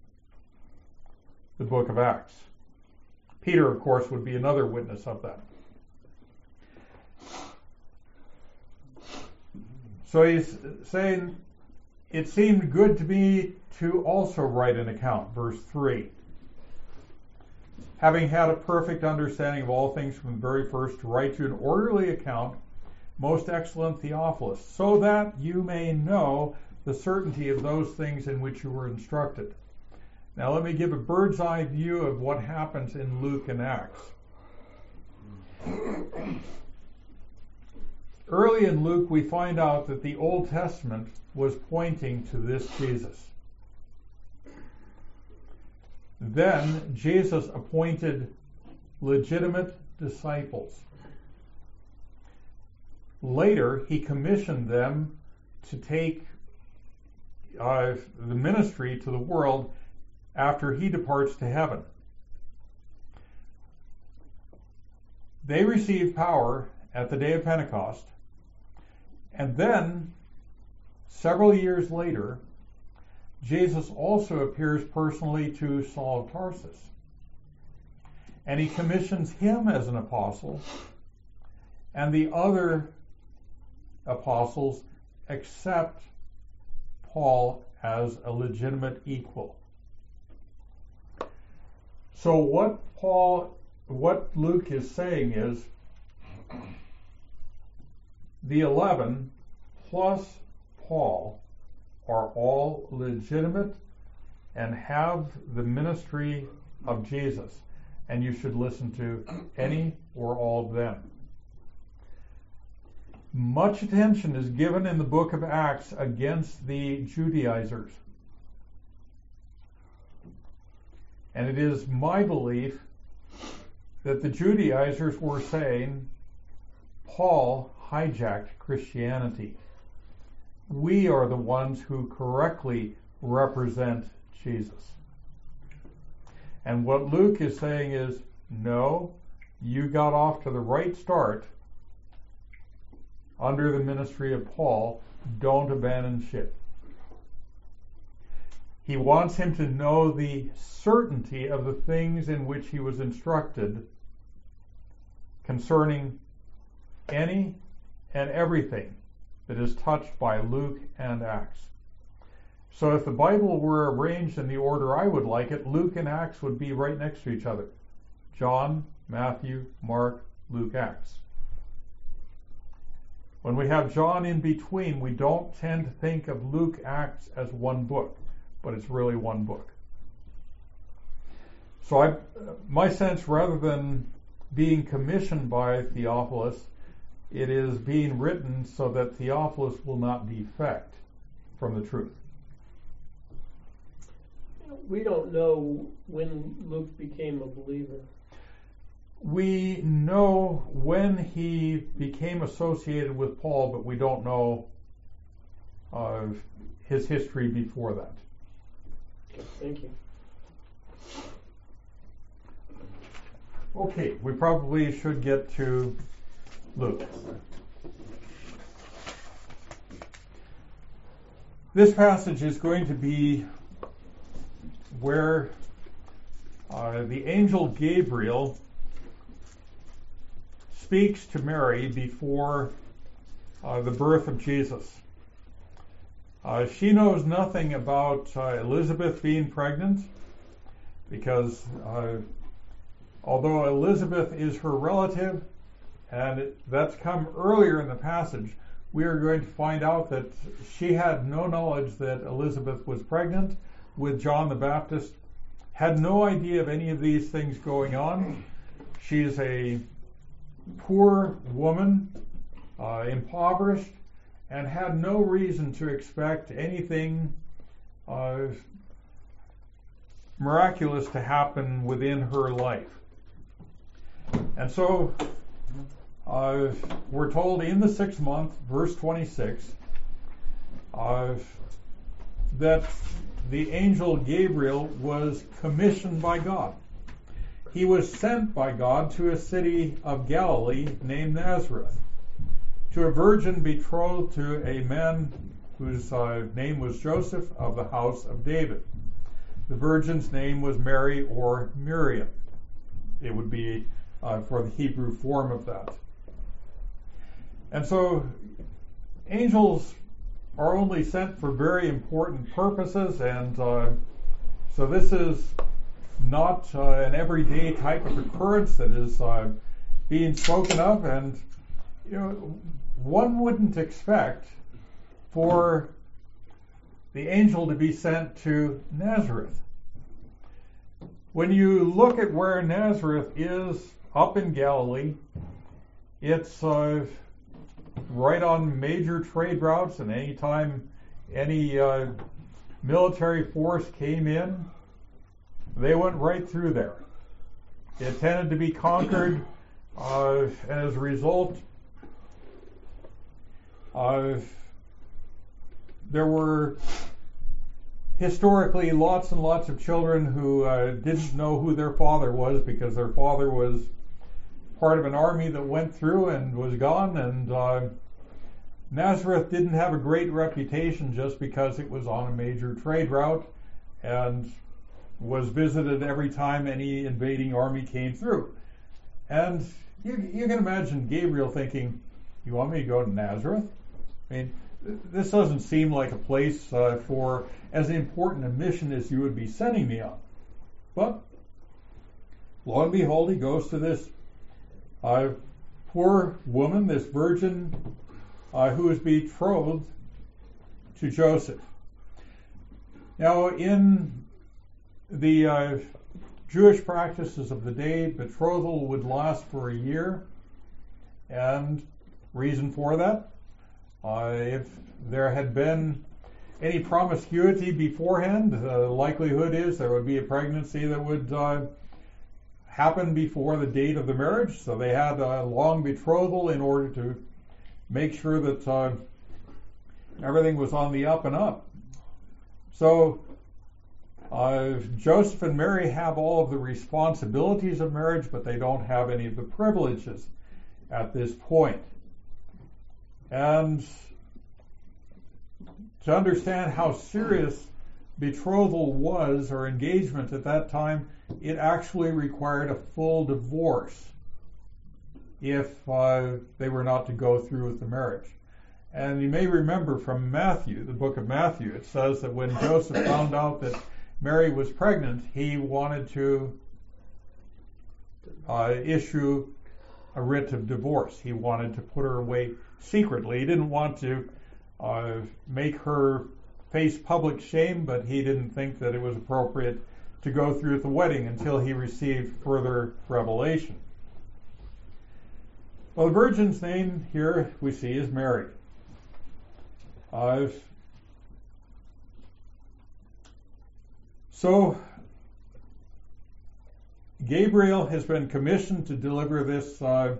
the book of Acts. Peter, of course, would be another witness of that. So he's saying, it seemed good to me to also write an account, verse three. Having had a perfect understanding of all things from the very first, to write you an orderly account, most excellent Theophilus, so that you may know the certainty of those things in which you were instructed. Now let me give a bird's eye view of what happens in Luke and Acts. Early in Luke, we find out that the Old Testament was pointing to this Jesus. Then Jesus appointed legitimate disciples. Later, he commissioned them to take uh, the ministry to the world after he departs to heaven. They received power at the day of Pentecost, and then, several years later, Jesus also appears personally to Saul of Tarsus, and he commissions him as an apostle, and the other apostles accept Paul as a legitimate equal. So what Paul, what Luke is saying is, the eleven plus Paul are all legitimate and have the ministry of Jesus, and you should listen to any or all of them. Much attention is given in the book of Acts against the Judaizers. And it is my belief that the Judaizers were saying Paul hijacked Christianity. We are the ones who correctly represent Jesus. And what Luke is saying is, no, you got off to the right start under the ministry of Paul. Don't abandon ship. He wants him to know the certainty of the things in which he was instructed concerning any and everything that is touched by Luke and Acts. So if the Bible were arranged in the order I would like it, Luke and Acts would be right next to each other. John, Matthew, Mark, Luke, Acts. When we have John in between, we don't tend to think of Luke, Acts as one book, but it's really one book. So I, my sense, rather than being commissioned by Theophilus, it is being written so that Theophilus will not defect from the truth. We don't know when Luke became a believer. We know when he became associated with Paul, but we don't know uh, his history before that. Okay, thank you. Okay, we probably should get to Luke. This passage is going to be where uh, the angel Gabriel speaks to Mary before uh, the birth of Jesus. Uh, she knows nothing about uh, Elizabeth being pregnant. because uh, although Elizabeth is her relative, and it, that's come earlier in the passage, we are going to find out that she had no knowledge that Elizabeth was pregnant with John the Baptist, had no idea of any of these things going on. She's a poor woman, uh, impoverished, and had no reason to expect anything uh, miraculous to happen within her life. And so uh, we're told in the sixth month, verse twenty-six, uh, that the angel Gabriel was commissioned by God. He was sent by God to a city of Galilee named Nazareth, to a virgin betrothed to a man whose uh, name was Joseph of the house of David. The virgin's name was Mary or Miriam. It would be uh, for the Hebrew form of that. And so angels are only sent for very important purposes, and uh, so this is not uh, an everyday type of occurrence that is uh, being spoken of, and you know, one wouldn't expect for the angel to be sent to Nazareth. When you look at where Nazareth is up in Galilee, it's uh, right on major trade routes, and anytime any uh, military force came in, they went right through there. It tended to be conquered, uh, and as a result, uh, there were historically lots and lots of children who uh, didn't know who their father was, because their father was part of an army that went through and was gone, and uh, Nazareth didn't have a great reputation just because it was on a major trade route and was visited every time any invading army came through. And you, you can imagine Gabriel thinking, you want me to go to Nazareth? I mean, this doesn't seem like a place uh, for as important a mission as you would be sending me on. But lo and behold, he goes to this uh, poor woman, this virgin uh, who is betrothed to Joseph. Now, in the uh, Jewish practices of the day, betrothal would last for a year, and reason for that, uh, if there had been any promiscuity beforehand, the likelihood is there would be a pregnancy that would uh, happen before the date of the marriage. So they had a long betrothal in order to make sure that uh, everything was on the up and up. So uh, Joseph and Mary have all of the responsibilities of marriage, but they don't have any of the privileges at this point. And to understand how serious betrothal was, or engagement at that time, it actually required a full divorce if uh, they were not to go through with the marriage. And you may remember from Matthew, the book of Matthew, it says that when Joseph found out that Mary was pregnant, he wanted to uh, issue a writ of divorce. He wanted to put her away secretly. He didn't want to uh, make her face public shame, but he didn't think that it was appropriate to go through with the wedding until he received further revelation. Well, the virgin's name here we see is Mary. Uh, so Gabriel has been commissioned to deliver this uh,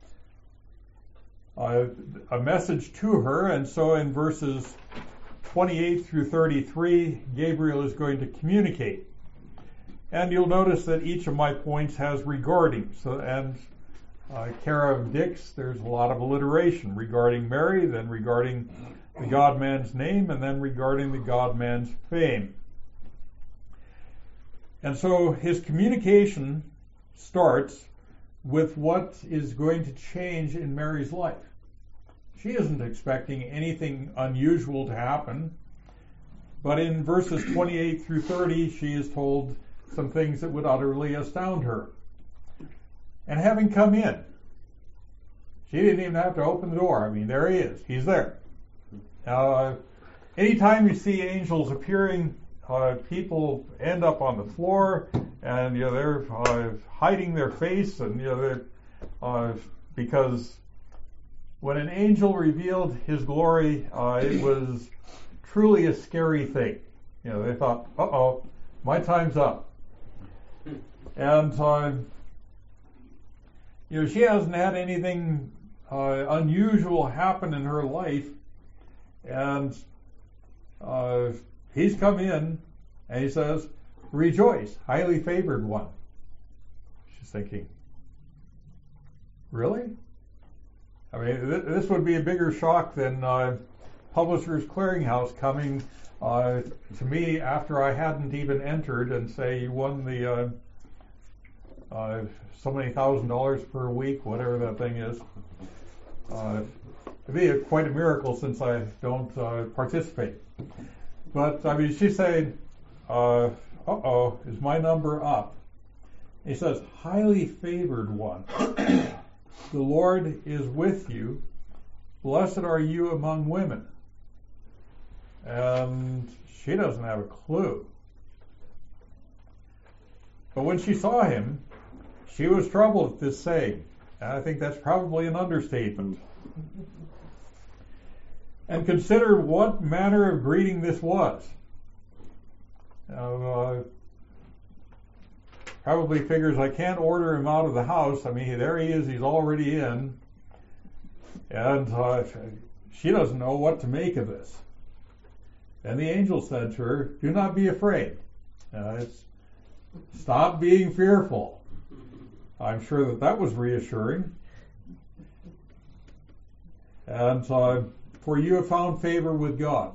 uh, a message to her, and so in verses twenty-eight through thirty-three, Gabriel is going to communicate. And you'll notice that each of my points has regarding. So, and uh, care of Dix, there's a lot of alliteration regarding Mary, then regarding the God-man's name, and then regarding the God-man's fame. And so his communication starts with what is going to change in Mary's life. She isn't expecting anything unusual to happen, but in verses twenty-eight through thirty, she is told some things that would utterly astound her. And having come in, she didn't even have to open the door. I mean, there he is. He's there. Uh, anytime you see angels appearing, uh, people end up on the floor, and you know they're uh, hiding their face, and you know they're, uh, because when an angel revealed his glory, uh, it was truly a scary thing. You know, they thought, "Uh-oh, my time's up," and uh, you know she hasn't had anything uh, unusual happen in her life, and uh, he's come in and he says, "Rejoice, highly favored one." She's thinking, really? I mean, th- this would be a bigger shock than uh, Publishers Clearinghouse coming uh, to me after I hadn't even entered and say, "You won the uh, uh, so many thousand dollars per week," whatever that thing is. Uh, it'd be a, quite a miracle since I don't uh, participate. But I mean, she's saying, uh, "Uh-oh, is my number up?" He says, "Highly favored one. The Lord is with you. Blessed are you among women." And she doesn't have a clue. But when she saw him, she was troubled at this saying. And I think that's probably an understatement. And consider what manner of greeting this was. Uh, probably figures I can't order him out of the house. I mean, there he is. He's already in. And uh, she doesn't know what to make of this. And the angel said to her, "Do not be afraid. Uh, it's, stop being fearful." I'm sure that that was reassuring. And uh, for you have found favor with God.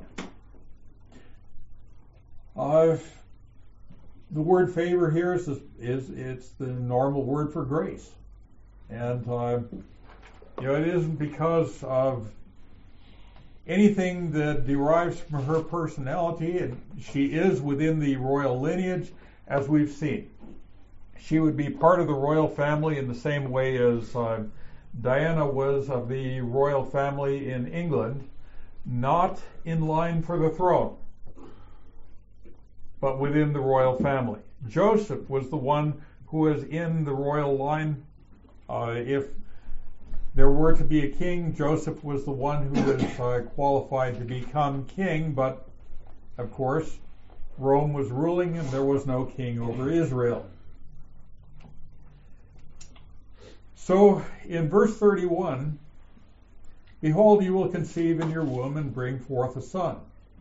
Uh, the word favor here is, is it's the normal word for grace. And uh, you know, it isn't because of anything that derives from her personality, and she is within the royal lineage, as we've seen. She would be part of the royal family in the same way as uh, Diana was of the royal family in England, not in line for the throne, but within the royal family. Joseph was the one who was in the royal line. Uh, if there were to be a king, Joseph was the one who was uh, qualified to become king, but of course Rome was ruling and there was no king over Israel. So in verse thirty-one, "Behold, you will conceive in your womb and bring forth a son."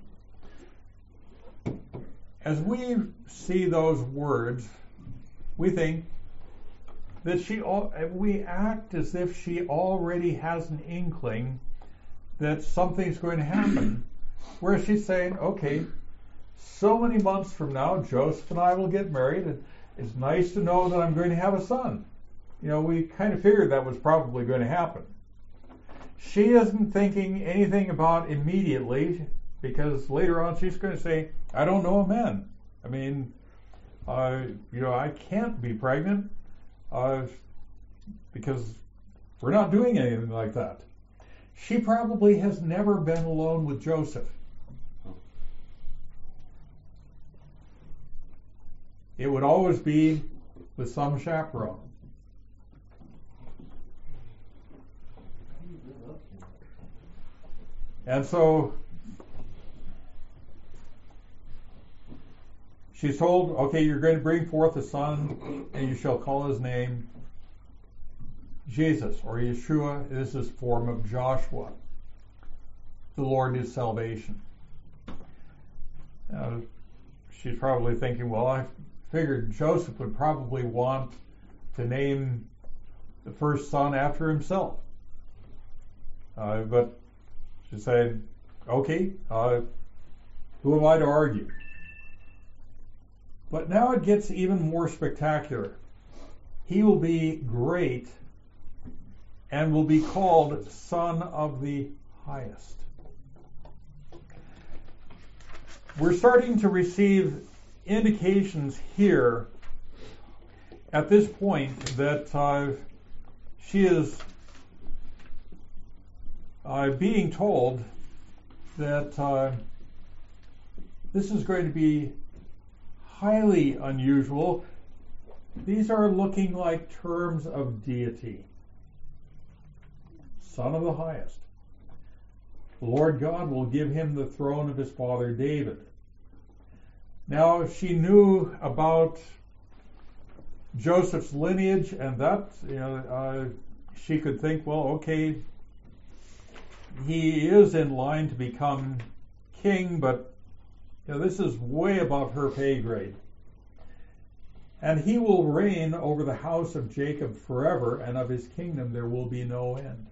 As we see those words, we think that she, we act as if she already has an inkling that something's going to happen, where she's saying, okay, so many months from now, Joseph and I will get married, and it's nice to know that I'm going to have a son. You know, we kind of figured that was probably going to happen. She isn't thinking anything about immediately, because later on she's going to say, I don't know a man. I mean, uh, you know, I can't be pregnant uh, because we're not doing anything like that. She probably has never been alone with Joseph. It would always be with some chaperone. And so she's told, okay, you're going to bring forth a son, and you shall call his name Jesus, or Yeshua. This is form of Joshua. The Lord is salvation. Now, she's probably thinking, well, I figured Joseph would probably want to name the first son after himself. Uh, but she said, okay, uh, who am I to argue? But now it gets even more spectacular. He will be great and will be called Son of the Highest. We're starting to receive indications here at this point that uh, she is uh, being told that uh, this is going to be highly unusual. These are looking like terms of deity. Son of the highest. The Lord God will give him the throne of his father David. Now, she knew about Joseph's lineage, and that, you know, uh, she could think, well, okay, he is in line to become king, but you know, this is way above her pay grade. And he will reign over the house of Jacob forever, and of his kingdom there will be no end.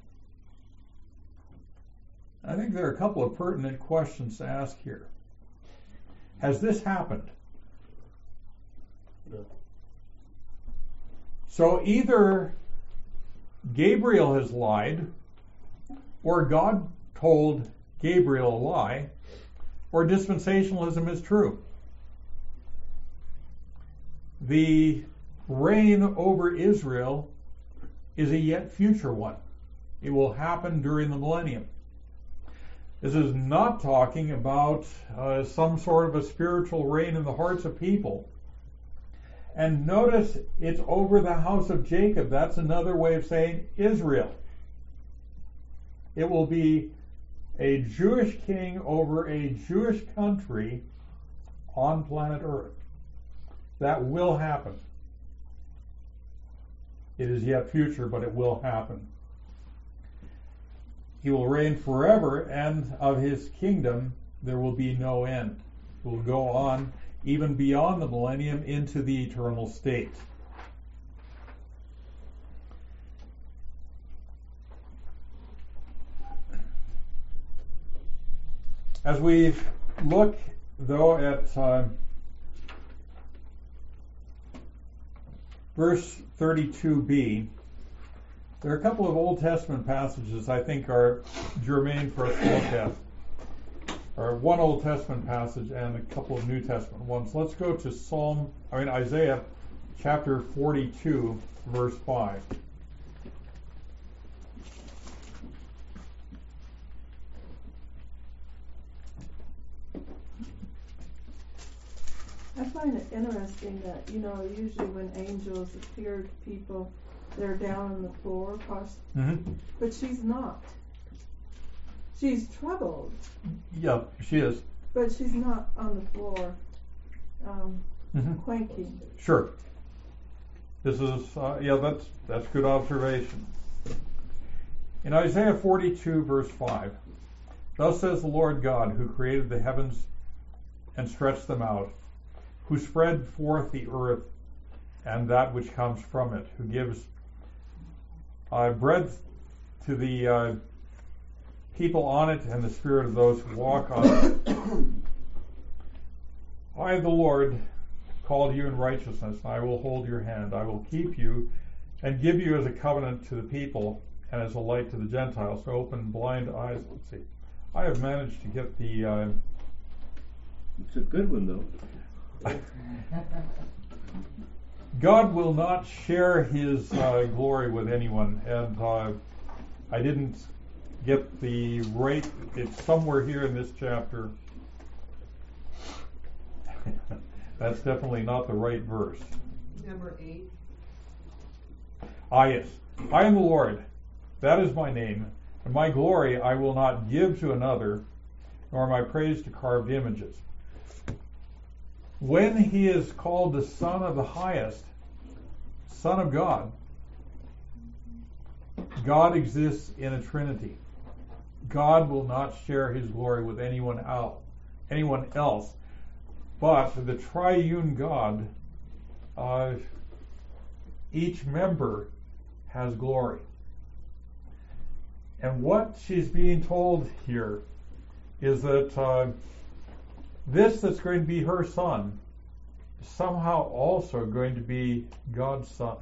I think there are a couple of pertinent questions to ask here. Has this happened? No. So either Gabriel has lied, or God told Gabriel a lie, or dispensationalism is true. The reign over Israel is a yet future one. It will happen during the millennium. This is not talking about uh, some sort of a spiritual reign in the hearts of people. And notice it's over the house of Jacob. That's another way of saying Israel. It will be a Jewish king over a Jewish country on planet Earth. That will happen. It is yet future, but it will happen. He will reign forever, and of his kingdom there will be no end. It will go on even beyond the millennium into the eternal state. As we look, though, at uh, verse thirty-two b, there are a couple of Old Testament passages I think are germane for us to look at. Or one Old Testament passage and a couple of New Testament ones. Let's go to Psalm, I mean Isaiah chapter forty-two, verse five. I find it interesting that, you know, usually when angels appear to people, they're down on the floor, Mm-hmm. but she's not. She's troubled, Yeah, she is. but she's not on the floor, um, Mm-hmm. quaking. Sure. This is, uh, yeah, that's that's good observation. In Isaiah forty-two, verse five, thus says the Lord God, who created the heavens and stretched them out, who spread forth the earth and that which comes from it, who gives uh, bread to the uh, people on it and the spirit of those who walk on it. I, the Lord, called you in righteousness, and I will hold your hand. I will keep you and give you as a covenant to the people and as a light to the Gentiles, to open blind eyes. Let's see. I have managed to get the... Uh, It's a good one, though. God will not share his uh, glory with anyone, and uh, I didn't get the right, it's somewhere here in this chapter. That's definitely not the right verse. Number eight. Ah, yes. I am the Lord, that is my name, and my glory I will not give to another, nor my praise to carved images. When he is called the Son of the Highest, Son of God, God exists in a Trinity. God will not share his glory with anyone else, anyone else, but the triune God, uh, each member has glory. And what she's being told here is that uh, this that's going to be her son is somehow also going to be God's son.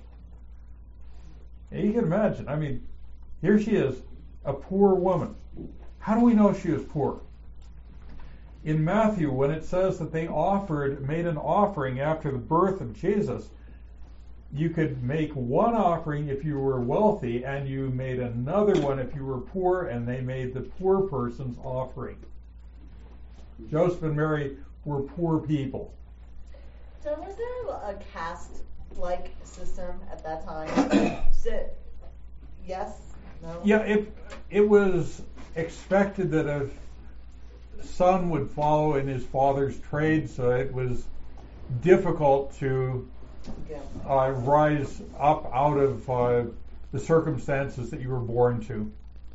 And you can imagine, I mean, here she is, a poor woman. How do we know she was poor? in Matthew, when it says that they offered, made an offering after the birth of Jesus, you could make one offering if you were wealthy, and you made another one if you were poor, and they made the poor person's offering. Joseph and Mary were poor people. So was there a caste-like system at that time? So, yes? No? Yeah, it, it was expected that a son would follow in his father's trade, so it was difficult to Yeah. uh, rise up out of uh, the circumstances that you were born to.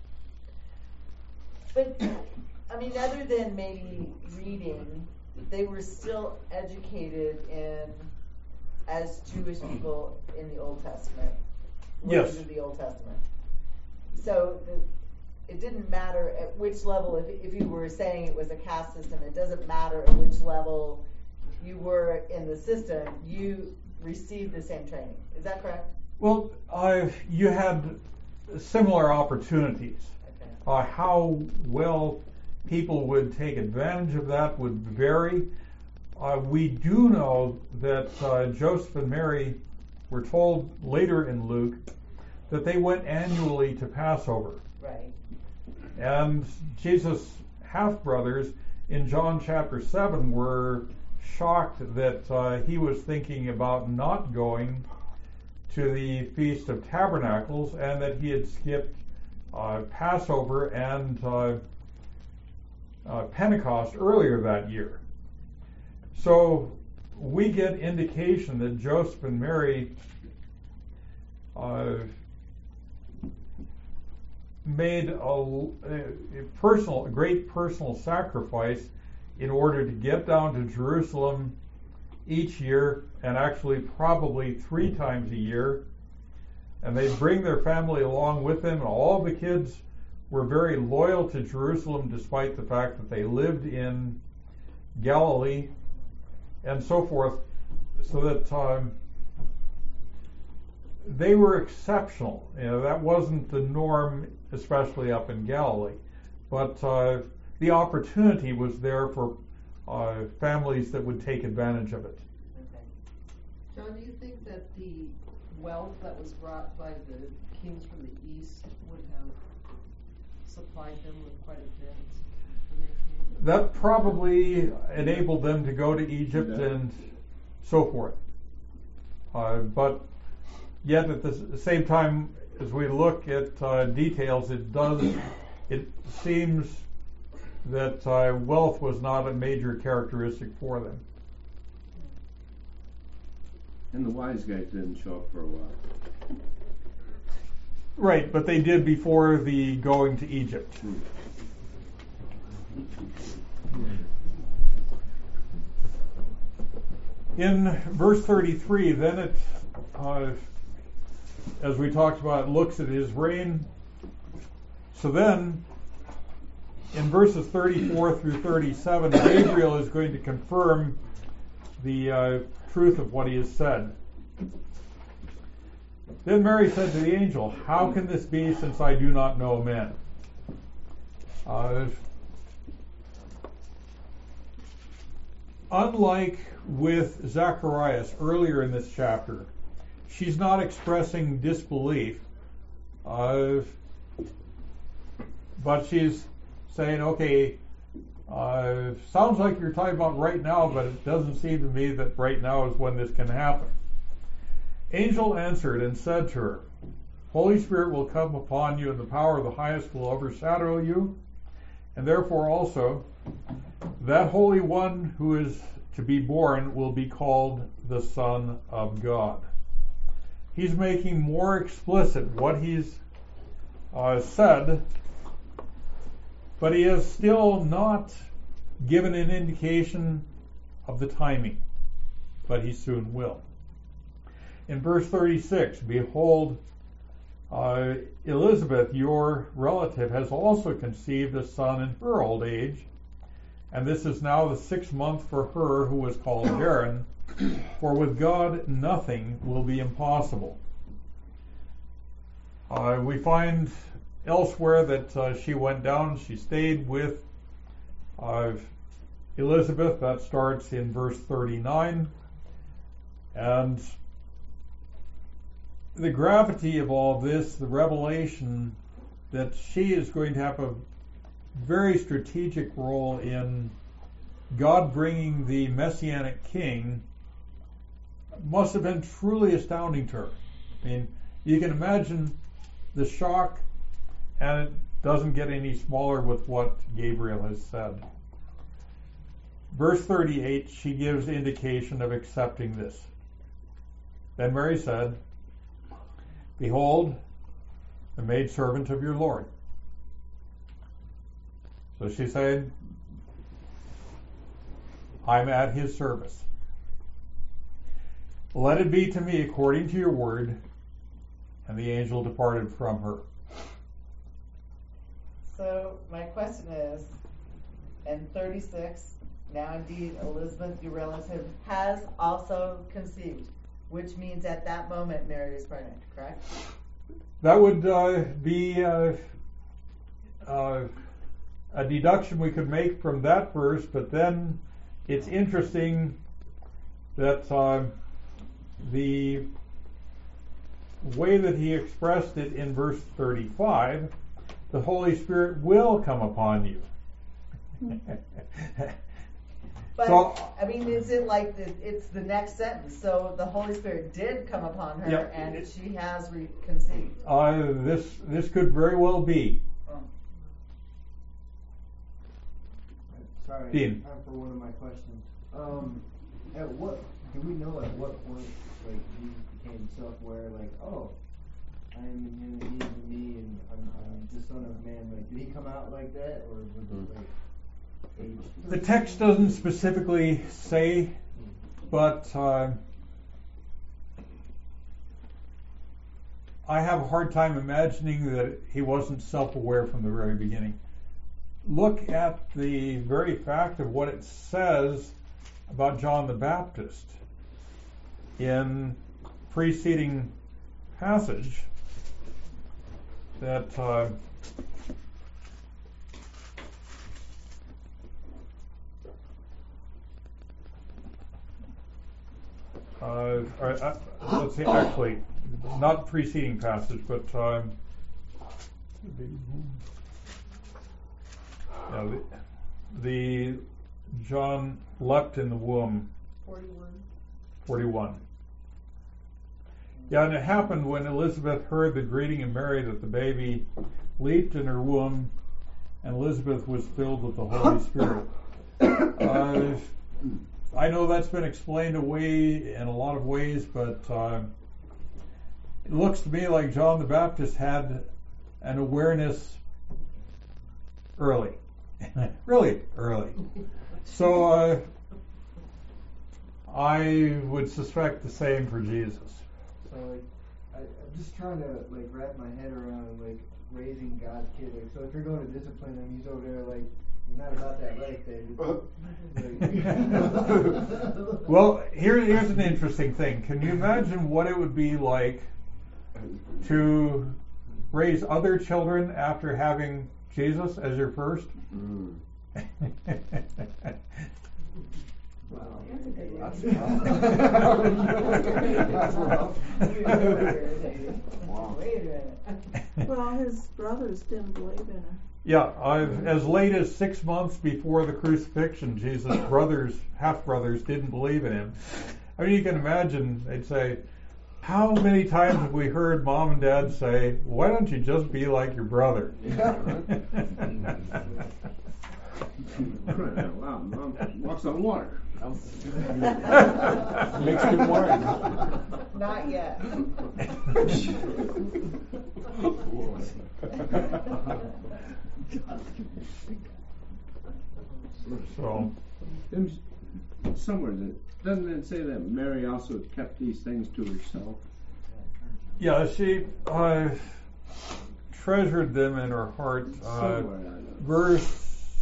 But, I mean, other than maybe reading, they were still educated in, as Jewish people in the Old Testament. Yes. Words of the Old Testament. So the, it didn't matter at which level, if, if you were saying it was a caste system, it doesn't matter at which level you were in the system, you received the same training. Is that correct? Well, uh, you had similar opportunities. Okay. Uh, how well people would take advantage of that would vary. Uh, we do know that uh, Joseph and Mary were told later in Luke that they went annually to Passover. Right. And Jesus' half-brothers in John chapter seven were shocked that uh, he was thinking about not going to the Feast of Tabernacles, and that he had skipped uh, Passover and uh, uh, Pentecost earlier that year. So we get indication that Joseph and Mary uh, made a, a personal, a great personal sacrifice in order to get down to Jerusalem each year, and actually probably three times a year. And they'd bring their family along with them, and all the kids were very loyal to Jerusalem despite the fact that they lived in Galilee and so forth, so that um, they were exceptional. You know, that wasn't the norm, especially up in Galilee. But uh, the opportunity was there for uh, families that would take advantage of it. Okay. John, do you think that the wealth that was brought by the kings from the east would have supplied them with quite a bit when they came? That probably enabled them to go to Egypt and so forth. Uh, but yet at the same time, as we look at uh, details, it does, it seems that uh, wealth was not a major characteristic for them. And the wise guys didn't show up for a while. Right, but they did before the going to Egypt. Hmm. In verse thirty-three, then it, uh, as we talked about, it looks at his reign. So then, in verses thirty-four through thirty-seven, Gabriel is going to confirm the uh, truth of what he has said. Then Mary said to the angel, "How can this be, since I do not know men?" Uh, unlike with Zacharias earlier in this chapter, she's not expressing disbelief, uh, but she's saying, okay, uh, sounds like you're talking about right now, but it doesn't seem to me that right now is when this can happen. Angel answered and said to her, Holy Spirit will come upon you, and the power of the highest will overshadow you, and therefore also that Holy One who is to be born will be called the Son of God. He's making more explicit what he's uh, said, but he has still not given an indication of the timing, but he soon will. In verse thirty-six, behold, uh, Elizabeth, your relative, has also conceived a son in her old age, and this is now the sixth month for her who was called barren, for with God nothing will be impossible. Uh, we find elsewhere that uh, she went down, she stayed with uh, Elizabeth, that starts in verse thirty-nine. And the gravity of all this, the revelation that she is going to have a very strategic role in God bringing the Messianic King, must have been truly astounding to her. I mean, you can imagine the shock, and it doesn't get any smaller with what Gabriel has said. Verse thirty-eight, she gives indication of accepting this. Then Mary said, "Behold, the maidservant of your Lord." So she said, "I'm at his service. Let it be to me according to your word." And the angel departed from her. So my question is, in thirty-six, now indeed Elizabeth, your relative, has also conceived, which means at that moment Mary is pregnant, correct? That would uh, be uh, uh, a deduction we could make from that verse, but then it's interesting that uh, the way that he expressed it in verse thirty-five, the Holy Spirit will come upon you. But, So- I mean, is it like, the, it's the next sentence, so the Holy Spirit did come upon her, Yeah. and she has re- conceived. Uh, this this could very well be. Oh. Sorry, Dean. time for one of my questions. Um, at what, do we know at what point, like, Jesus became self-aware, like, oh, I am in him and he is in me, and I'm, I'm the Son of Man, like, did he come out like that, or was it, like, age? The text doesn't specifically say, but uh, I have a hard time imagining that he wasn't self-aware from the very beginning. Look at the very fact of what it says about John the Baptist in preceding passage that uh, Uh, or, uh, let's see, actually, not preceding passage, but um, no, the, the John leapt in the womb, Forty-one. forty-one. Yeah, and it happened when Elizabeth heard the greeting of Mary that the baby leaped in her womb, and Elizabeth was filled with the Holy Spirit. Uh, I know that's been explained away in a lot of ways, but uh, it looks to me like John the Baptist had an awareness early, really early. So uh, I would suspect the same for Jesus. So, like, I, I'm just trying to, like, wrap my head around, like, raising God's kid. Like, so if you're going to discipline him, he's over there, like, you're not about that life, David. Like, Well, here, here's an interesting thing. Can you imagine what it would be like to raise other children after having Jesus as your first? Mm. wow. That's That's rough. Wow. Wait a minute. Well, his brothers didn't believe in her. Yeah, I've, as late as six months before the crucifixion, Jesus' brothers, half-brothers, didn't believe in him. I mean, you can imagine, they'd say, how many times have we heard mom and dad say, why don't you just be like your brother? Yeah, wow, mom walks on water. Makes good wine. Not yet. So, There's somewhere that doesn't it say that Mary also kept these things to herself? yeah, she uh, treasured them in her heart. Uh, Somewhere I know. verse,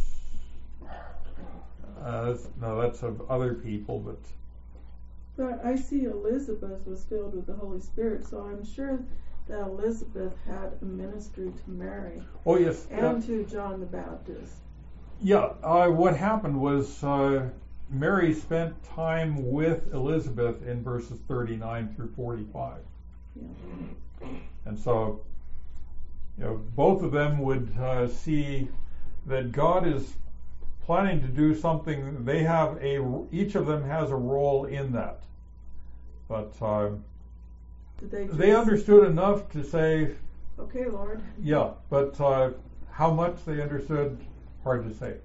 uh, no, that's of other people, but But I see Elizabeth was filled with the Holy Spirit, so I'm sure that Elizabeth had a ministry to Mary oh yes, and uh, to John the Baptist. Yeah, uh, what happened was uh, Mary spent time with Elizabeth in verses thirty-nine through forty-five. Yeah. And so, you know, both of them would uh, see that God is planning to do something. They have a, each of them has a role in that. But uh, Did they, just, they understood enough to say, okay, Lord. yeah, but uh, how much they understood, hard to say.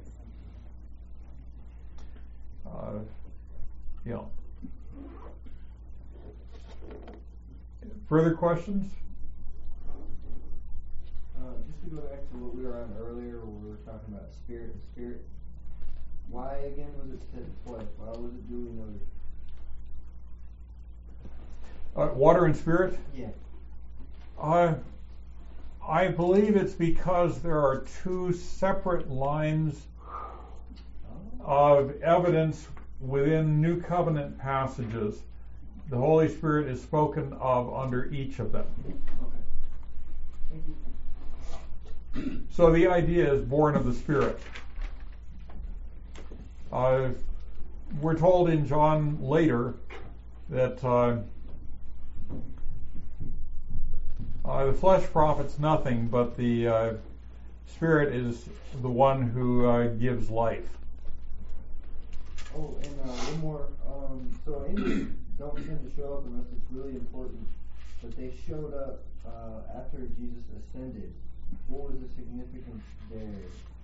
Uh, you know. Further questions? Uh, just to go back to what we were on earlier, where we were talking about spirit and spirit. Why again was it said twice? Why was it duly noted? Uh, water and spirit? Yeah. Uh, I believe it's because there are two separate lines of evidence within New Covenant passages. The Holy Spirit is spoken of under each of them. Okay. Thank you. So the idea is born of the Spirit. Uh, we're told in John later that uh, uh, the flesh profits nothing, but the uh, Spirit is the one who uh, gives life. Oh, and uh, one more. Um, so angels don't tend to show up unless it's really important, but they showed up uh, after Jesus ascended. What was the significance there?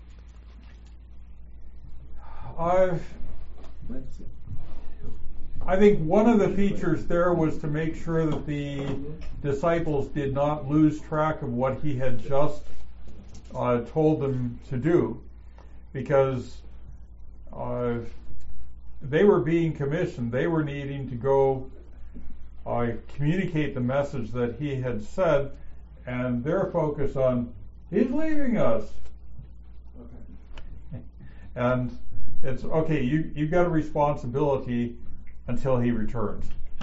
I've, Let's see. I think one of the features there was to make sure that the disciples did not lose track of what he had just uh, told them to do, because uh, they were being commissioned. They were needing to go uh, communicate the message that he had said, and their focus on, he's leaving us. Okay. And it's, okay, you, you've got a responsibility until he returns.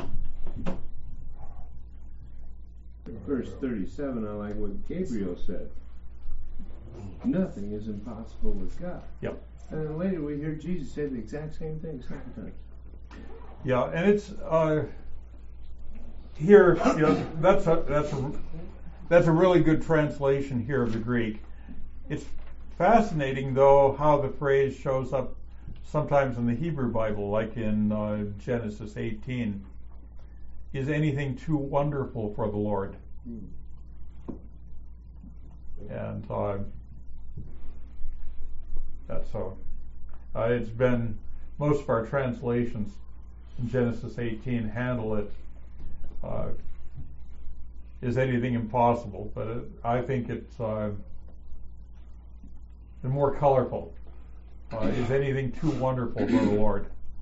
Verse thirty-seven, I like what Gabriel said. Nothing is impossible with God. Yep. And then later we hear Jesus say the exact same thing several times. Yeah, and it's uh, here. You know, that's a that's a that's a really good translation here of the Greek. It's fascinating, though, how the phrase shows up sometimes in the Hebrew Bible, like in uh, Genesis eighteen. Is anything too wonderful for the Lord? Hmm. And uh, that's so. Uh, it's been most of our translations in Genesis eighteen handle it. Uh, is anything impossible? But it, I think it's uh, the more colorful. Uh, is anything too wonderful for the Lord?